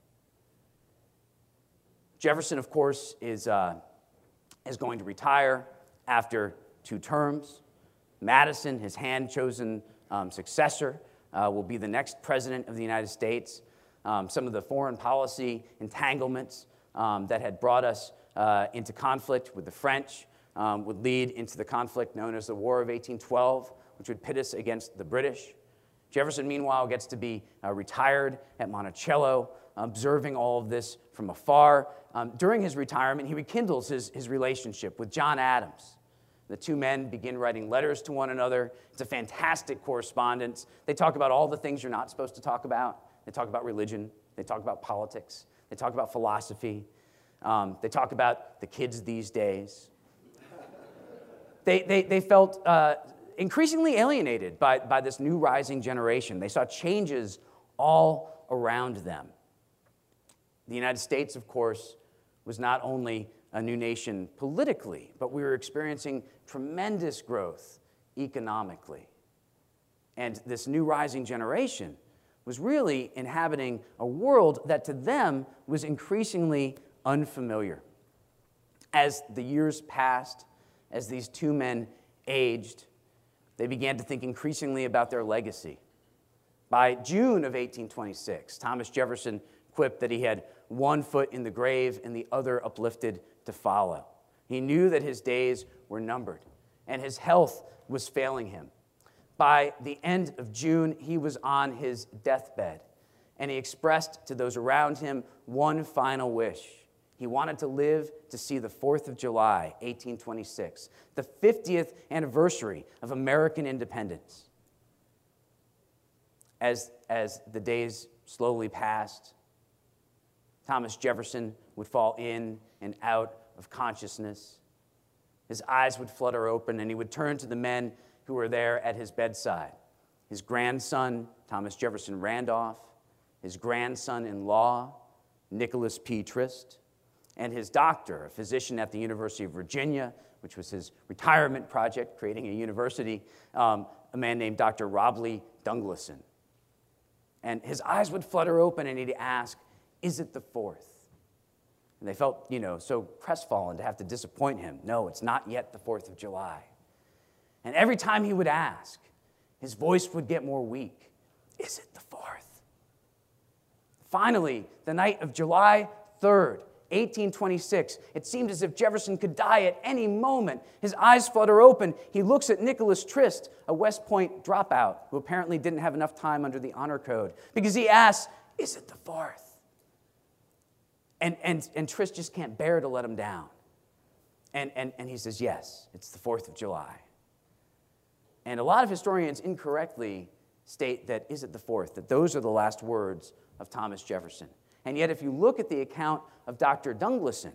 Jefferson, of course, is going to retire after 2 terms. Madison, his hand-chosen successor, will be the next president of the United States. Some of the foreign policy entanglements that had brought us into conflict with the French would lead into the conflict known as the War of 1812, which would pit us against the British. Jefferson, meanwhile, gets to be retired at Monticello, observing all of this from afar. During his retirement, he rekindles his relationship with John Adams. The two men begin writing letters to one another. It's a fantastic correspondence. They talk about all the things you're not supposed to talk about. They talk about religion. They talk about politics. They talk about philosophy. They talk about the kids these days. They felt increasingly alienated by this new rising generation. They saw changes all around them. The United States, of course, was not only a new nation politically, but we were experiencing tremendous growth economically. And this new rising generation was really inhabiting a world that to them was increasingly unfamiliar. As the years passed, as these two men aged, they began to think increasingly about their legacy. By June of 1826, Thomas Jefferson quipped that he had one foot in the grave and the other uplifted to follow. He knew that his days were numbered, and his health was failing him. By the end of June, he was on his deathbed, and he expressed to those around him one final wish. He wanted to live to see the 4th of July, 1826, the 50th anniversary of American independence. As the days slowly passed, Thomas Jefferson would fall in and out of consciousness. His eyes would flutter open, and he would turn to the men who were there at his bedside. His grandson, Thomas Jefferson Randolph, his grandson-in-law, Nicholas P. Trist, and his doctor, a physician at the University of Virginia, which was his retirement project, creating a university, a man named Dr. Robley Dungleson. And his eyes would flutter open, and he'd ask, "Is it the 4th?" And they felt, so crestfallen to have to disappoint him. No, it's not yet the 4th of July. And every time he would ask, his voice would get more weak. "Is it the 4th?" Finally, the night of July 3rd, 1826. It seemed as if Jefferson could die at any moment. His eyes flutter open. He looks at Nicholas Trist, a West Point dropout who apparently didn't have enough time under the honor code, because he asks, "Is it the 4th?" And Trist just can't bear to let him down. And he says, "Yes, it's the 4th of July." And a lot of historians incorrectly state that, "Is it the 4th?" that those are the last words of Thomas Jefferson. And yet, if you look at the account of Dr. Dungleson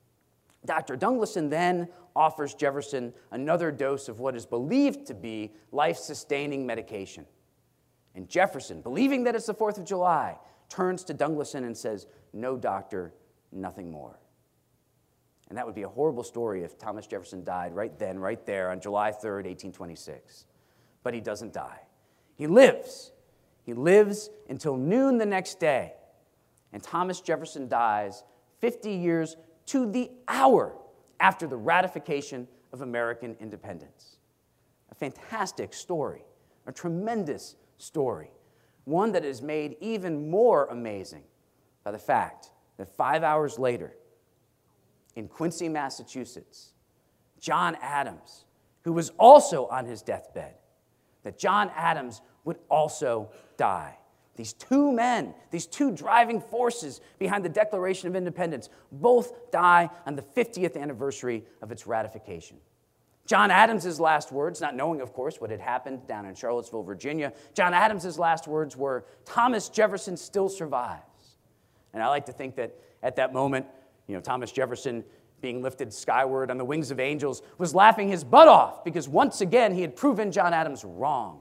then offers Jefferson another dose of what is believed to be life-sustaining medication. And Jefferson, believing that it's the 4th of July, turns to Dungleson and says, "No, doctor, nothing more." And that would be a horrible story if Thomas Jefferson died right then, right there, on July 3rd, 1826. But he doesn't die. He lives. He lives until noon the next day. And Thomas Jefferson dies 50 years to the hour after the ratification of American independence. A fantastic story, a tremendous story, one that is made even more amazing by the fact that 5 hours later, in Quincy, Massachusetts, John Adams, who was also on his deathbed, that John Adams would also die. These two men, these two driving forces behind the Declaration of Independence, both die on the 50th anniversary of its ratification. John Adams' last words, not knowing, of course, what had happened down in Charlottesville, Virginia, John Adams' last words were, "Thomas Jefferson still survives." And I like to think that at that moment, Thomas Jefferson, being lifted skyward on the wings of angels, was laughing his butt off because once again he had proven John Adams wrong.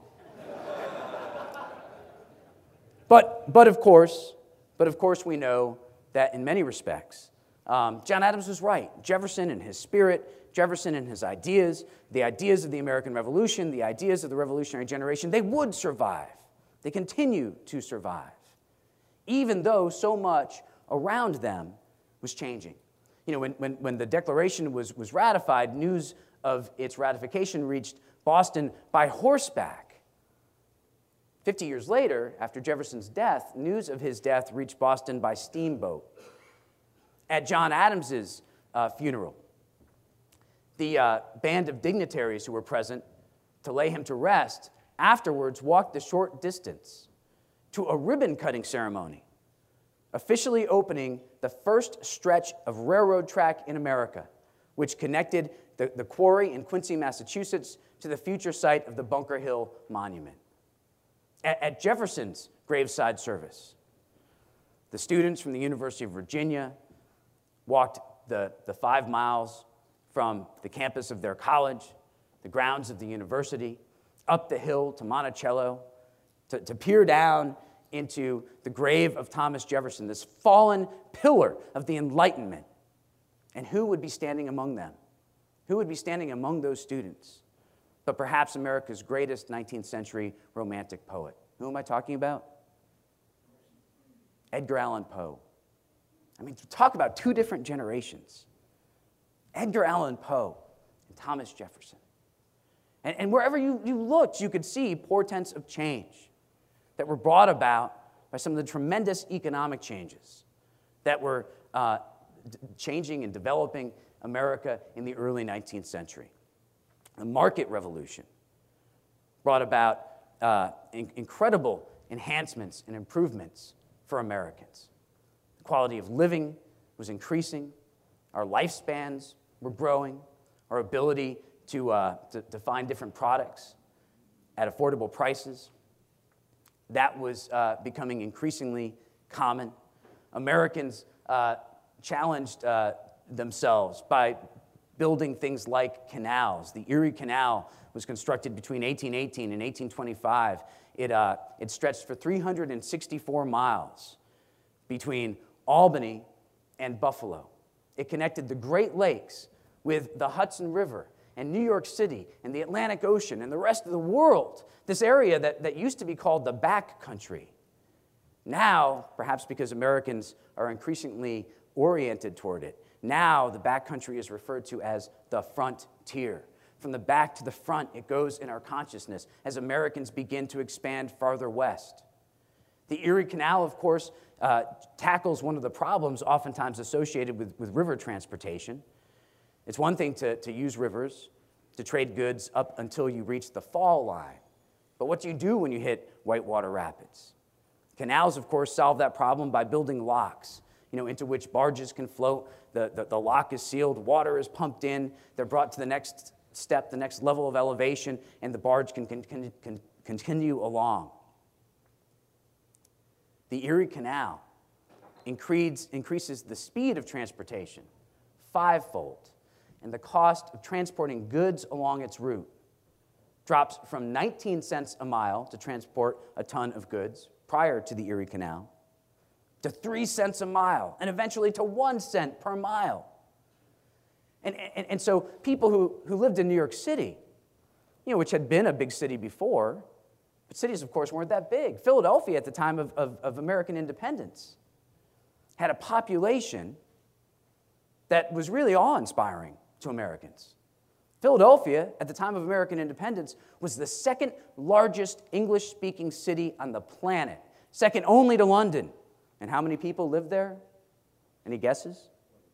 But of course, we know that in many respects, John Adams was right. Jefferson and his spirit, Jefferson and his ideas, the ideas of the American Revolution, the ideas of the revolutionary generation, they would survive. They continue to survive, even though so much around them was changing. When the Declaration was ratified, news of its ratification reached Boston by horseback. 50 years later, after Jefferson's death, news of his death reached Boston by steamboat. At John Adams's funeral, the band of dignitaries who were present to lay him to rest afterwards walked the short distance to a ribbon-cutting ceremony, officially opening the first stretch of railroad track in America, which connected the quarry in Quincy, Massachusetts, to the future site of the Bunker Hill Monument. At Jefferson's graveside service, the students from the University of Virginia walked the 5 miles from the campus of their college, the grounds of the university, up the hill to Monticello, to peer down into the grave of Thomas Jefferson, this fallen pillar of the Enlightenment. And who would be standing among them? Who would be standing among those students? But perhaps America's greatest 19th century romantic poet. Who am I talking about? Edgar Allan Poe. I mean, talk about two different generations. Edgar Allan Poe and Thomas Jefferson. And wherever you looked, you could see portents of change that were brought about by some of the tremendous economic changes that were changing and developing America in the early 19th century. The market revolution brought about incredible enhancements and improvements for Americans. The quality of living was increasing. Our lifespans were growing. Our ability to find different products at affordable prices, that was becoming increasingly common. Americans challenged themselves by building things like canals. The Erie Canal was constructed between 1818 and 1825. It stretched for 364 miles between Albany and Buffalo. It connected the Great Lakes with the Hudson River and New York City and the Atlantic Ocean and the rest of the world. This area that used to be called the back country. Now, perhaps because Americans are increasingly oriented toward it, now the back country is referred to as the frontier. From the back to the front, it goes in our consciousness as Americans begin to expand farther west. The Erie Canal, of course, tackles one of the problems oftentimes associated with river transportation. It's one thing to use rivers to trade goods up until you reach the fall line. But what do you do when you hit whitewater rapids? Canals, of course, solve that problem by building locks, into which barges can float. The lock is sealed, water is pumped in, they're brought to the next step, the next level of elevation, and the barge can continue along. The Erie Canal increases the speed of transportation fivefold, and the cost of transporting goods along its route drops from 19 cents a mile to transport a ton of goods prior to the Erie Canal to 3 cents a mile, and eventually to 1 cent per mile. And so people who lived in New York City, which had been a big city before, but cities, of course, weren't that big. Philadelphia at the time of American independence had a population that was really awe-inspiring to Americans. Philadelphia, at the time of American independence, was the second largest English-speaking city on the planet, second only to London. And how many people lived there? Any guesses?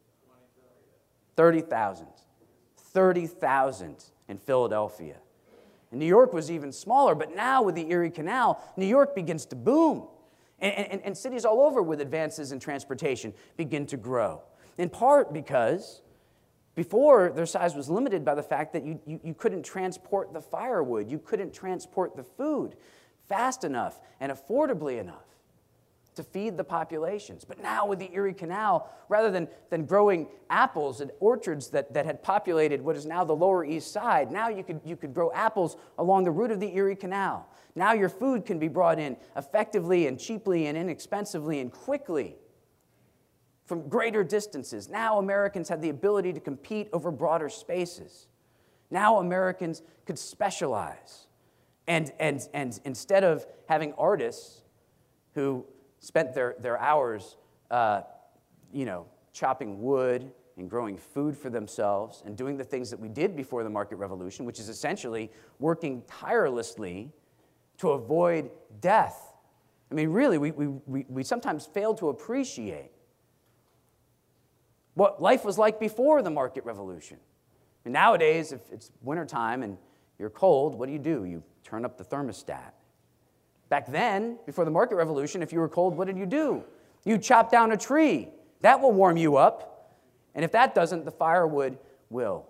30,000. 30,000 in Philadelphia. And New York was even smaller, but now with the Erie Canal, New York begins to boom. And cities all over with advances in transportation begin to grow. In part because before, their size was limited by the fact that you couldn't transport the firewood, you couldn't transport the food fast enough and affordably enough to feed the populations. But now with the Erie Canal, rather than growing apples and orchards that had populated what is now the Lower East Side, now you could grow apples along the route of the Erie Canal. Now your food can be brought in effectively and cheaply and inexpensively and quickly from greater distances. Now Americans had the ability to compete over broader spaces. Now Americans could specialize. And instead of having artists who spent their hours, chopping wood and growing food for themselves and doing the things that we did before the market revolution, which is essentially working tirelessly to avoid death. I mean, really, we sometimes fail to appreciate what life was like before the market revolution. And nowadays, if it's wintertime and you're cold, what do? You turn up the thermostat. Back then, before the market revolution, if you were cold, what did you do? You chop down a tree. That will warm you up. And if that doesn't, the firewood will.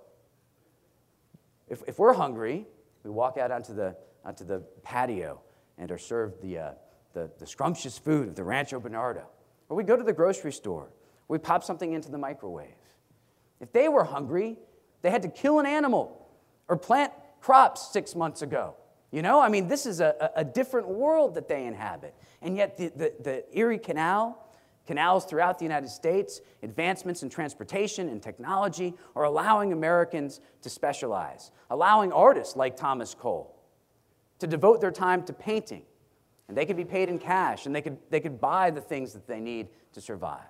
If we're hungry, we walk out onto the patio and are served the scrumptious food of the Rancho Bernardo. Or we go to the grocery store. We pop something into the microwave. If they were hungry, they had to kill an animal or plant crops 6 months ago. This is a different world that they inhabit. And yet the Erie Canal, canals throughout the United States, advancements in transportation and technology are allowing Americans to specialize, allowing artists like Thomas Cole to devote their time to painting. And they could be paid in cash, and they could buy the things that they need to survive.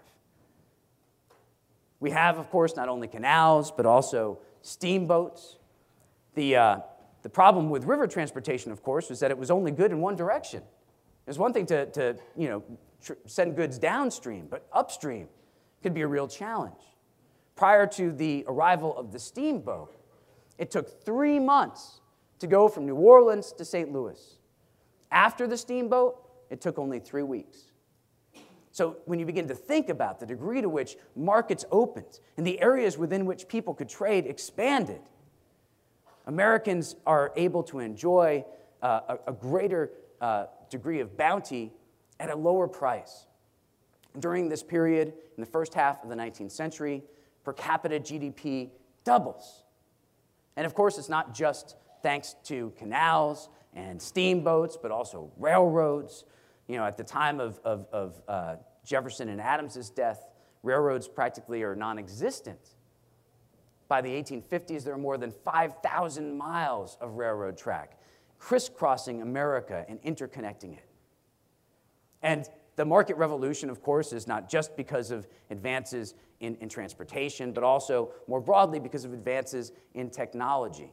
We have, of course, not only canals, but also steamboats. The problem with river transportation, of course, was that it was only good in one direction. There's one thing to send goods downstream, but upstream could be a real challenge. Prior to the arrival of the steamboat, it took 3 months to go from New Orleans to St. Louis. After the steamboat, it took only 3 weeks. So when you begin to think about the degree to which markets opened and the areas within which people could trade expanded, Americans are able to enjoy a greater degree of bounty at a lower price. During this period, in the first half of the 19th century, per capita GDP doubles. And of course, it's not just thanks to canals and steamboats, but also railroads. At the time of Jefferson and Adams's death, railroads practically are non-existent. By the 1850s, there were more than 5,000 miles of railroad track, crisscrossing America and interconnecting it. And the market revolution, of course, is not just because of advances in transportation, but also more broadly because of advances in technology.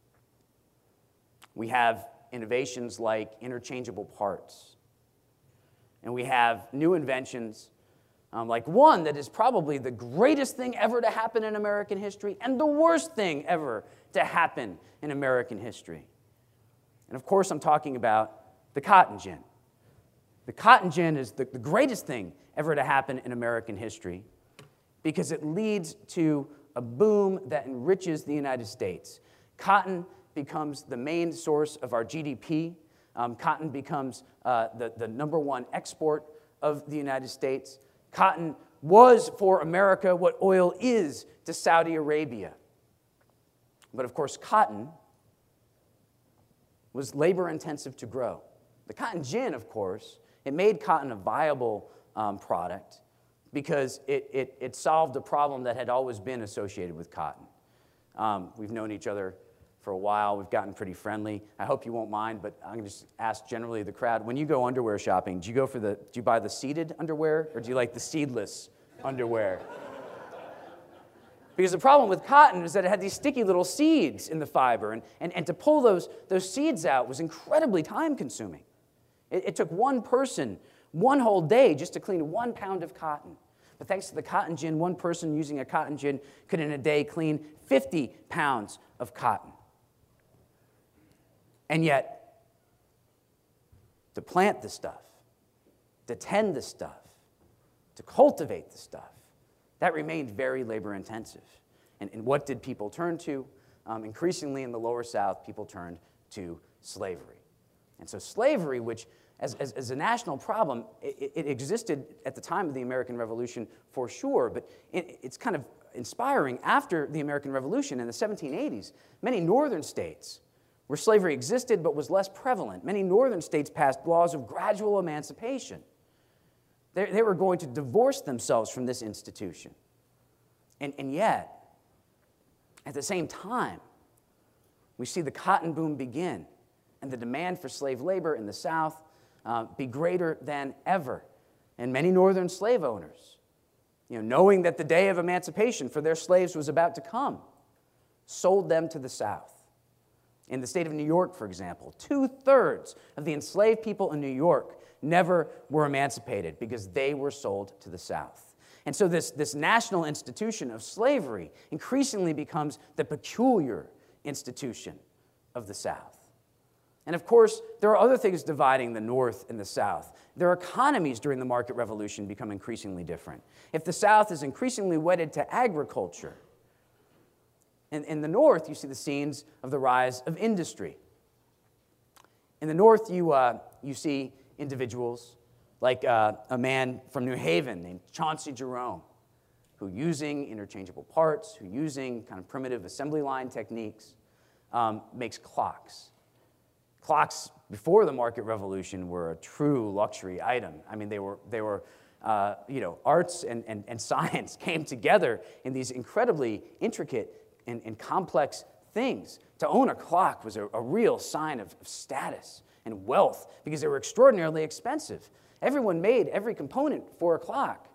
We have innovations like interchangeable parts. and we have new inventions, like one that is probably the greatest thing ever to happen in American history and the worst thing ever to happen in American history. And of course, I'm talking about the cotton gin. The cotton gin is the greatest thing ever to happen in American history because it leads to a boom that enriches the United States. Cotton becomes the main source of our GDP. Cotton becomes the number one export of the United States. Cotton was for America what oil is to Saudi Arabia. But of course, cotton was labor-intensive to grow. The cotton gin, of course, it made cotton a viable product because it solved a problem that had always been associated with cotton. We've known each other for a while. We've gotten pretty friendly. I hope you won't mind, but I'm going to just ask generally the crowd, when you go underwear shopping, do you buy the seeded underwear or do you like the seedless underwear? Because the problem with cotton is that it had these sticky little seeds in the fiber, and to pull those seeds out was incredibly time-consuming. It took one person one whole day just to clean 1 pound of cotton. But thanks to the cotton gin, one person using a cotton gin could in a day clean 50 pounds of cotton. And yet, to plant the stuff, to tend the stuff, to cultivate the stuff, that remained very labor-intensive. And what did people turn to? Increasingly in the Lower South, people turned to slavery. And so slavery, which as a national problem, it existed at the time of the American Revolution for sure, but it's kind of inspiring after the American Revolution in the 1780s. Many northern states where slavery existed but was less prevalent, many northern states passed laws of gradual emancipation. They were going to divorce themselves from this institution. And yet, at the same time, we see the cotton boom begin and the demand for slave labor in the South be greater than ever. And many northern slave owners, knowing that the day of emancipation for their slaves was about to come, sold them to the South. In the state of New York, for example, 2/3 of the enslaved people in New York never were emancipated because they were sold to the South. And so this national institution of slavery increasingly becomes the peculiar institution of the South. And of course, there are other things dividing the North and the South. Their economies during the market revolution become increasingly different. If the South is increasingly wedded to agriculture, in the North, you see the scenes of the rise of industry. In the North, you see individuals like a man from New Haven named Chauncey Jerome, who using interchangeable parts, who using kind of primitive assembly line techniques, makes clocks. Clocks before the market revolution were a true luxury item. I mean, they were arts and science came together in these incredibly intricate and complex things. To own a clock was a real sign of status and wealth because they were extraordinarily expensive. Everyone made every component for a clock.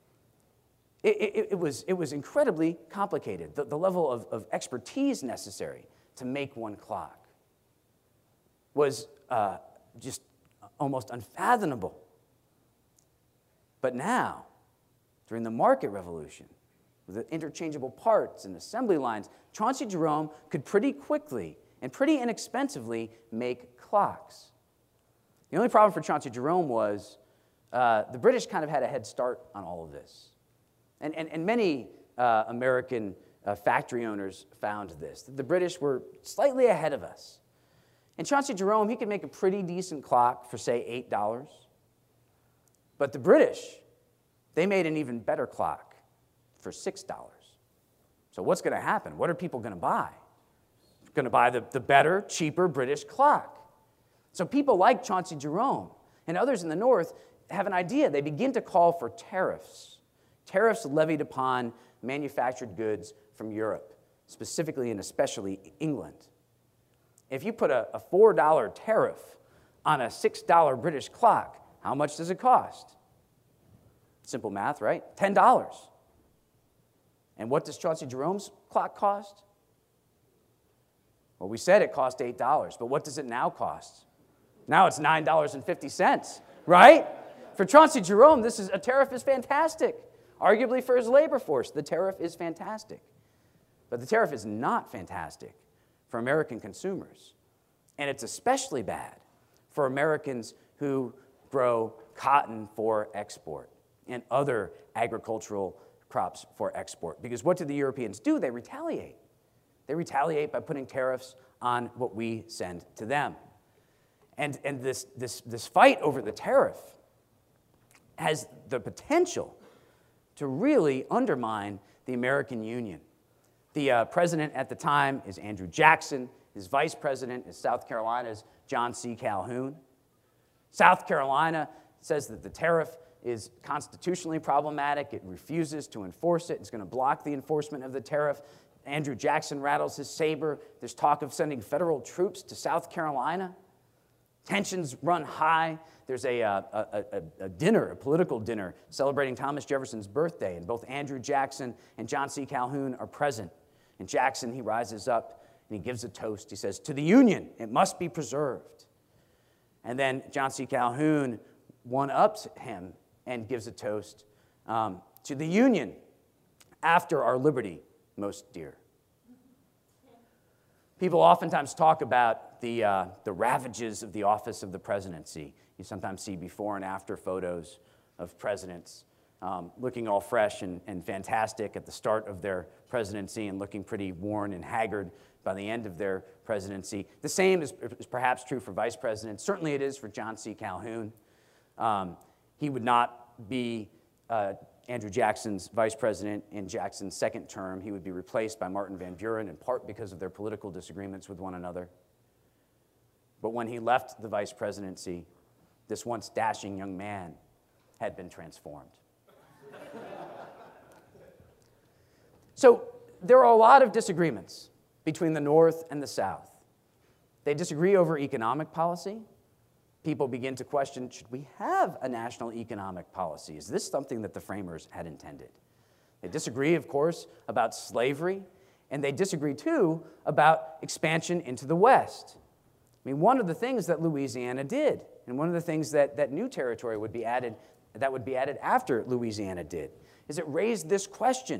It was incredibly complicated, the level of expertise necessary to make one clock was just almost unfathomable. But now, during the market revolution, with the interchangeable parts and assembly lines, Chauncey Jerome could pretty quickly and pretty inexpensively make clocks. The only problem for Chauncey Jerome was the British kind of had a head start on all of this. And many American factory owners found this, that the British were slightly ahead of us. And Chauncey Jerome, he could make a pretty decent clock for, say, $8. But the British, they made an even better clock for $6. So what's going to happen? What are people going to buy? They're going to buy the better, cheaper British clock. So people like Chauncey Jerome and others in the North have an idea. They begin to call for tariffs. Tariffs levied upon manufactured goods from Europe, specifically and especially England. If you put a $4 tariff on a $6 British clock, how much does it cost? Simple math, right? $10. And what does Chauncey Jerome's clock cost? Well, we said it cost $8, but what does it now cost? Now it's $9.50, right? For Chauncey Jerome, a tariff is fantastic. Arguably for his labor force, the tariff is fantastic. But the tariff is not fantastic for American consumers. And it's especially bad for Americans who grow cotton for export and other agricultural crops for export. Because what do the Europeans do? They retaliate. They retaliate by putting tariffs on what we send to them. And this fight over the tariff has the potential to really undermine the American Union. The president at the time is Andrew Jackson. His vice president is South Carolina's John C. Calhoun. South Carolina says that the tariff is constitutionally problematic. It refuses to enforce it. It's going to block the enforcement of the tariff. Andrew Jackson rattles his saber. There's talk of sending federal troops to South Carolina. Tensions run high. There's a dinner, a political dinner, celebrating Thomas Jefferson's birthday, and both Andrew Jackson and John C. Calhoun are present. And Jackson, he rises up and he gives a toast. He says, "To the Union, it must be preserved." And then John C. Calhoun one-ups him and gives a toast, "To the Union, after our liberty most dear." People oftentimes talk about the ravages of the office of the presidency. You sometimes see before and after photos of presidents looking all fresh and fantastic at the start of their presidency and looking pretty worn and haggard by the end of their presidency. The same is perhaps true for vice presidents. Certainly it is for John C. Calhoun. He would not be Andrew Jackson's vice president in Jackson's second term. He would be replaced by Martin Van Buren, in part because of their political disagreements with one another. But when he left the vice presidency, this once dashing young man had been transformed. So there are a lot of disagreements between the North and the South. They disagree over economic policy. People begin to question, should we have a national economic policy? Is this something that the framers had intended? They disagree, of course, about slavery, and they disagree, too, about expansion into the West. I mean, one of the things that Louisiana did, and one of the things that new territory would be added after Louisiana did, is it raised this question: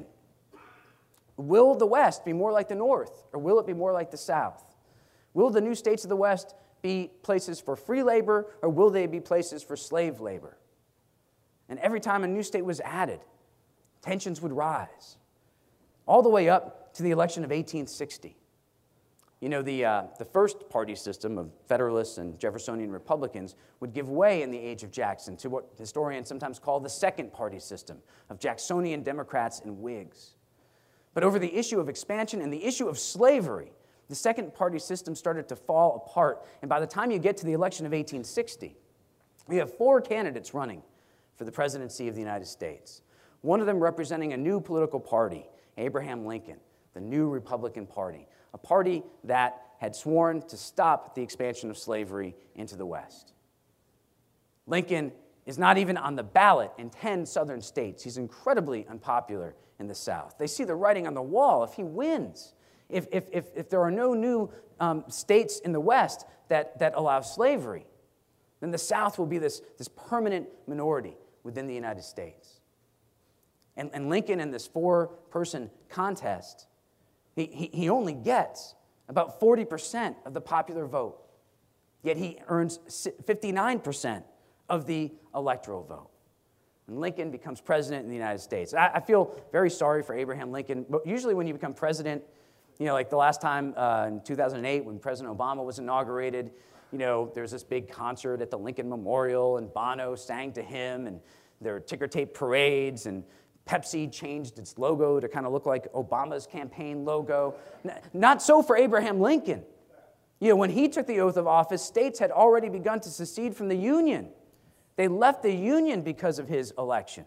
will the West be more like the North, or will it be more like the South? Will the new states of the West be places for free labor, or will they be places for slave labor? And every time a new state was added, tensions would rise, all the way up to the election of 1860. You know, the first party system of Federalists and Jeffersonian Republicans would give way in the age of Jackson to what historians sometimes call the second party system of Jacksonian Democrats and Whigs. But over the issue of expansion and the issue of slavery, the second party system started to fall apart. And by the time you get to the election of 1860, we have 4 candidates running for the presidency of the United States. One of them representing a new political party, Abraham Lincoln, the New Republican Party, a party that had sworn to stop the expansion of slavery into the West. Lincoln is not even on the ballot in 10 southern states. He's incredibly unpopular in the South. They see the writing on the wall. If he wins, if there are no new states in the West that allow slavery, then the South will be this permanent minority within the United States. And Lincoln, in this 4-person contest, he only gets about 40% of the popular vote, yet he earns 59% of the electoral vote. And Lincoln becomes president in the United States. I feel very sorry for Abraham Lincoln, but usually when you become president, you know, like the last time in 2008 when President Obama was inaugurated, you know, there's this big concert at the Lincoln Memorial, and Bono sang to him, and there were ticker tape parades, and Pepsi changed its logo to kind of look like Obama's campaign logo. Not so for Abraham Lincoln. You know, when he took the oath of office, states had already begun to secede from the Union. They left the Union because of his election.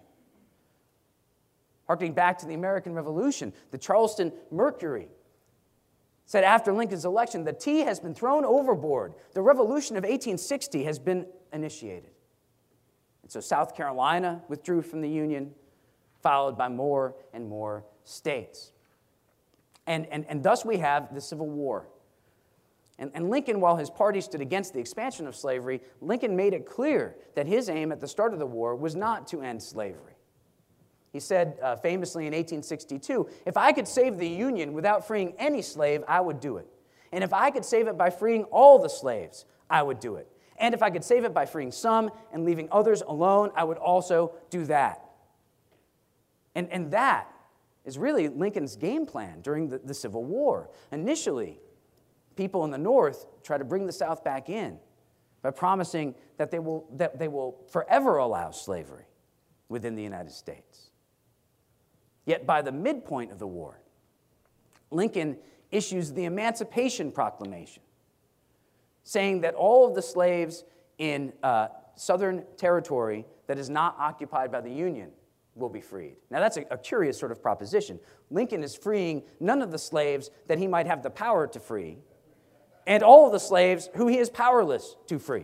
Harkening back to the American Revolution, the Charleston Mercury said after Lincoln's election, the tea has been thrown overboard. The Revolution of 1860 has been initiated. And so South Carolina withdrew from the Union, followed by more and more states. And thus we have the Civil War. And Lincoln, while his party stood against the expansion of slavery, Lincoln made it clear that his aim at the start of the war was not to end slavery. He said famously in 1862, "If I could save the Union without freeing any slave, I would do it. And if I could save it by freeing all the slaves, I would do it. And if I could save it by freeing some and leaving others alone, I would also do that." And that is really Lincoln's game plan during the Civil War. Initially, people in the North try to bring the South back in by promising that they will forever allow slavery within the United States. Yet by the midpoint of the war, Lincoln issues the Emancipation Proclamation, saying that all of the slaves in Southern territory that is not occupied by the Union will be freed. Now that's a curious sort of proposition. Lincoln is freeing none of the slaves that he might have the power to free, and all of the slaves who he is powerless to free.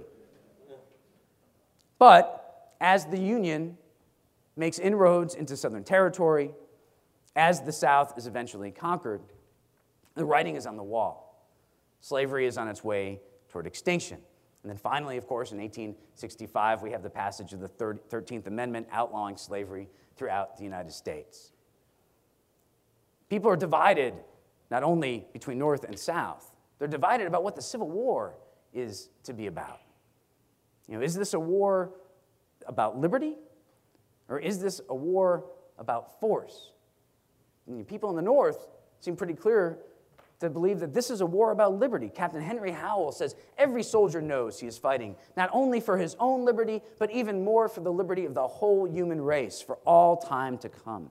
But as the Union makes inroads into Southern territory, as the South is eventually conquered, the writing is on the wall. Slavery is on its way toward extinction. And then finally, of course, in 1865, we have the passage of the 13th Amendment outlawing slavery throughout the United States. People are divided not only between North and South, they're divided about what the Civil War is to be about. Is this a war about liberty, or is this a war about force? People in the North seem pretty clear to believe that this is a war about liberty. Captain Henry Howell says every soldier knows he is fighting not only for his own liberty, but even more for the liberty of the whole human race for all time to come.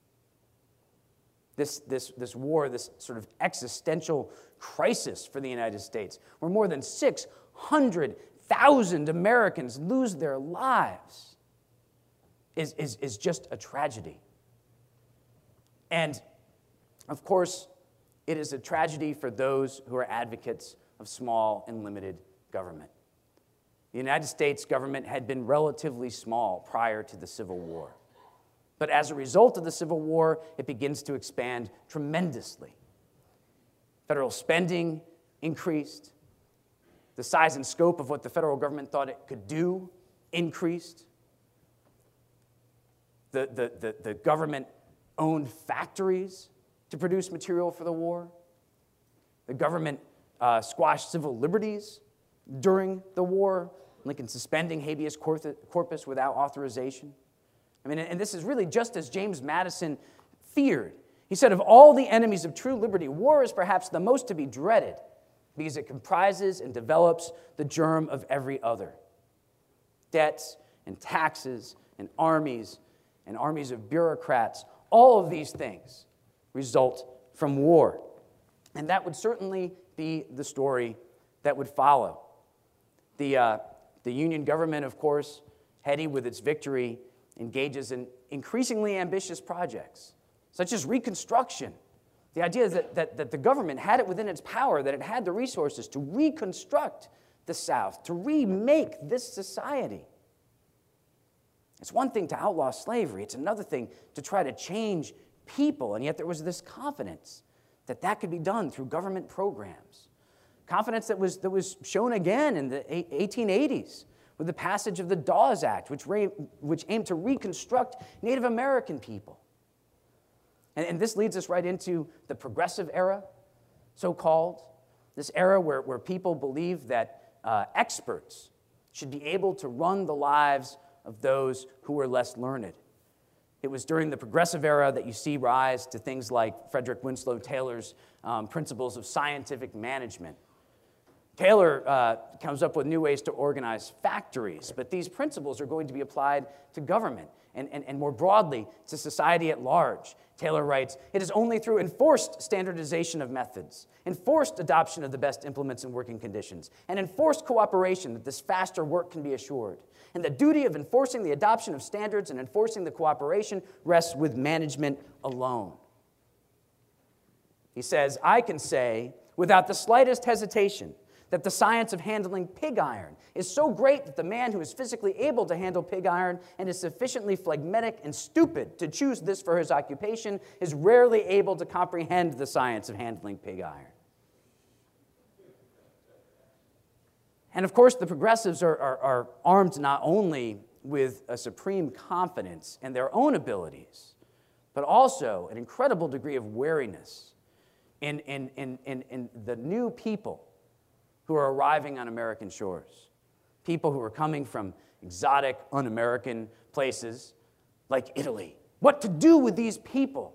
This war, this sort of existential crisis for the United States, where more than 600,000 Americans lose their lives, is just a tragedy. And, of course, it is a tragedy for those who are advocates of small and limited government. The United States government had been relatively small prior to the Civil War. But as a result of the Civil War, it begins to expand tremendously. Federal spending increased. The size and scope of what the federal government thought it could do increased. The government owned factories to produce material for the war. The government squashed civil liberties during the war, Lincoln suspending habeas corpus without authorization. And this is really just as James Madison feared. He said, of all the enemies of true liberty, war is perhaps the most to be dreaded because it comprises and develops the germ of every other. Debts and taxes and armies of bureaucrats, all of these things result from war. And that would certainly be the story that would follow. The Union government, of course, heady with its victory, engages in increasingly ambitious projects, such as Reconstruction. The idea that the government had it within its power, that it had the resources to reconstruct the South, to remake this society. It's one thing to outlaw slavery. It's another thing to try to change people, and yet there was this confidence that that could be done through government programs. Confidence that was shown again in the 1880s with the passage of the Dawes Act, which aimed to reconstruct Native American people. And this leads us right into the Progressive Era, so-called, this era where people believe that experts should be able to run the lives of those who were less learned. It was during the Progressive Era that you see rise to things like Frederick Winslow Taylor's principles of scientific management. Taylor comes up with new ways to organize factories, but these principles are going to be applied to government and more broadly to society at large. Taylor writes, "It is only through enforced standardization of methods, enforced adoption of the best implements and working conditions, and enforced cooperation that this faster work can be assured. And the duty of enforcing the adoption of standards and enforcing the cooperation rests with management alone." He says, "I can say without the slightest hesitation that the science of handling pig iron is so great that the man who is physically able to handle pig iron and is sufficiently phlegmatic and stupid to choose this for his occupation is rarely able to comprehend the science of handling pig iron." And of course, the progressives are armed not only with a supreme confidence in their own abilities, but also an incredible degree of wariness in the new people who are arriving on American shores. People who are coming from exotic, un-American places like Italy. What to do with these people?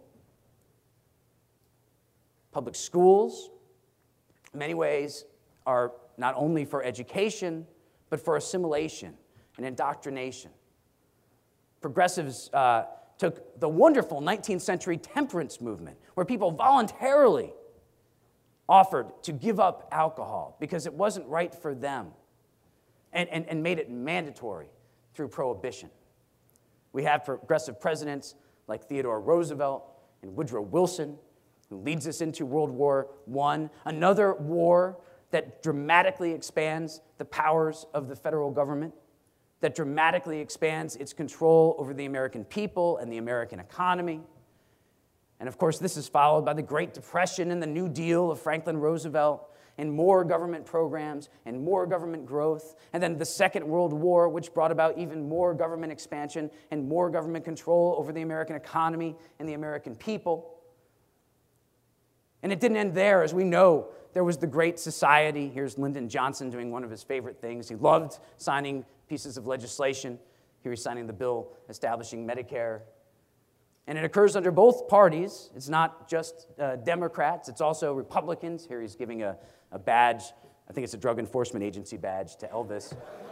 Public schools, in many ways, are not only for education, but for assimilation and indoctrination. Progressives took the wonderful 19th century temperance movement, where people voluntarily offered to give up alcohol because it wasn't right for them, and made it mandatory through prohibition. We have progressive presidents like Theodore Roosevelt and Woodrow Wilson, who leads us into World War I, another war that dramatically expands the powers of the federal government, that dramatically expands its control over the American people and the American economy. And of course, this is followed by the Great Depression and the New Deal of Franklin Roosevelt, and more government programs and more government growth, and then the Second World War, which brought about even more government expansion and more government control over the American economy and the American people. And it didn't end there. As we know, there was the Great Society. Here's Lyndon Johnson doing one of his favorite things. He loved signing pieces of legislation. Here he's signing the bill establishing Medicare. And it occurs under both parties. It's not just Democrats, it's also Republicans. Here he's giving a badge. I think it's a Drug Enforcement Agency badge to Elvis.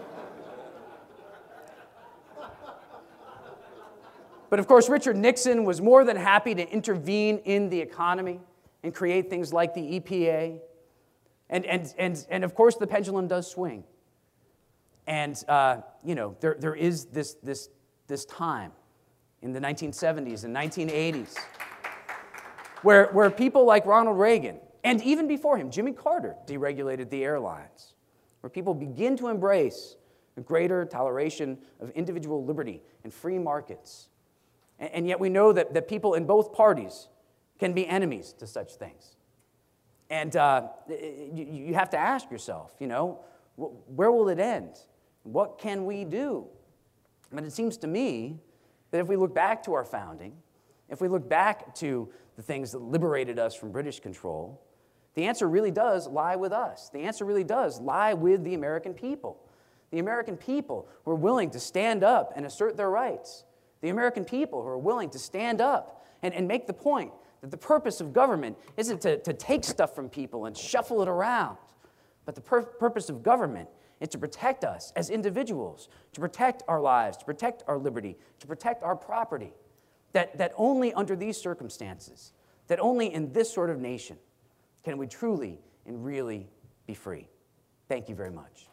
But of course, Richard Nixon was more than happy to intervene in the economy and create things like the EPA. And of course, the pendulum does swing. And, there is this time in the 1970s and 1980s where people like Ronald Reagan, and even before him, Jimmy Carter, deregulated the airlines, where people begin to embrace a greater toleration of individual liberty and free markets. And yet we know that people in both parties can be enemies to such things. And you have to ask yourself, where will it end? What can we do? But it seems to me that if we look back to our founding, if we look back to the things that liberated us from British control, the answer really does lie with us. The answer really does lie with the American people. The American people who are willing to stand up and assert their rights. The American people who are willing to stand up and make the point that the purpose of government isn't to take stuff from people and shuffle it around, but the purpose of government is to protect us as individuals, to protect our lives, to protect our liberty, to protect our property. That only under these circumstances, that only in this sort of nation, can we truly and really be free. Thank you very much.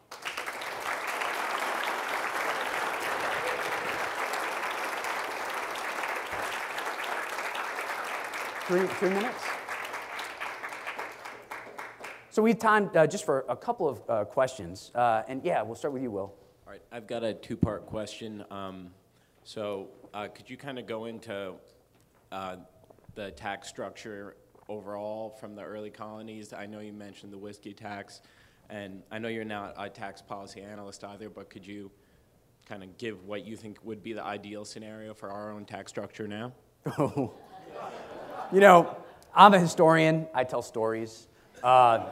Three minutes? So we have time just for a couple of questions. And yeah, we'll start with you, Will. All right, I've got a two-part question. Could you kind of go into the tax structure overall from the early colonies? I know you mentioned the whiskey tax, and I know you're not a tax policy analyst either, but could you kind of give what you think would be the ideal scenario for our own tax structure now? I'm a historian. I tell stories. I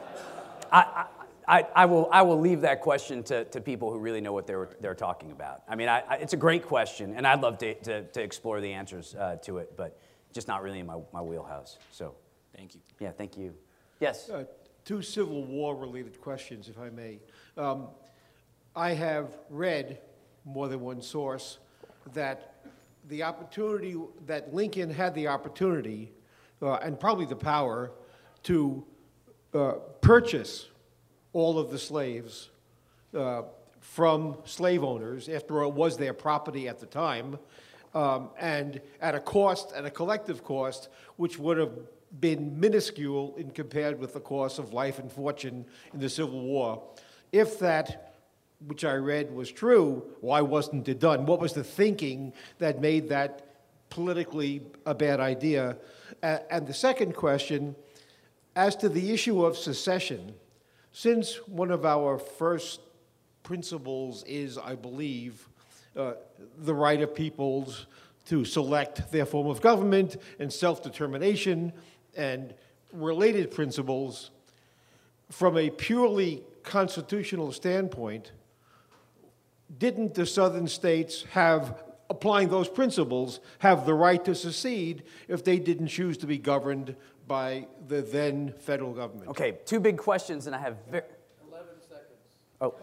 will leave that question to people who really know what they're talking about. I mean, it's a great question, and I'd love to explore the answers to it, but just not really in my wheelhouse. So, thank you. Yeah, thank you. Yes. Two Civil War-related questions, if I may. I have read more than one source that the opportunity that Lincoln had the opportunity and probably the power to purchase all of the slaves from slave owners, after all, it was their property at the time, and at a collective cost, which would have been minuscule in compared with the cost of life and fortune in the Civil War. If that, which I read, was true, why wasn't it done? What was the thinking that made that politically a bad idea? And the second question, as to the issue of secession, Since one of our first principles is, I believe, the right of peoples to select their form of government and self-determination and related principles, from a purely constitutional standpoint, didn't the southern states have, applying those principles, have the right to secede if they didn't choose to be governed by the then federal government? Okay, two big questions, and I have 11 seconds. Oh.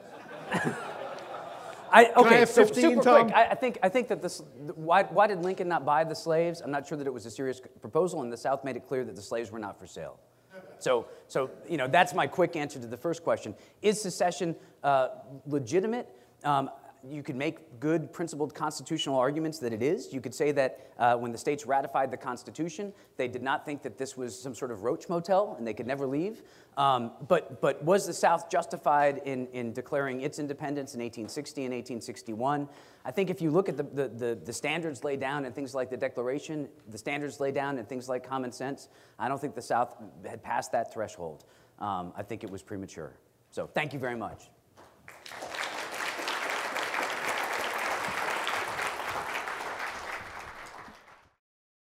I have so 15, super Tom? quick. I think that this. Why did Lincoln not buy the slaves? I'm not sure that it was a serious proposal, and the South made it clear that the slaves were not for sale. So that's my quick answer to the first question. Is secession legitimate? You could make good, principled constitutional arguments that it is. You could say that when the states ratified the Constitution, they did not think that this was some sort of roach motel and they could never leave. But was the South justified in declaring its independence in 1860 and 1861? I think if you look at the standards laid down in things like the Declaration, the standards laid down in things like common sense, I don't think the South had passed that threshold. I think it was premature. So thank you very much.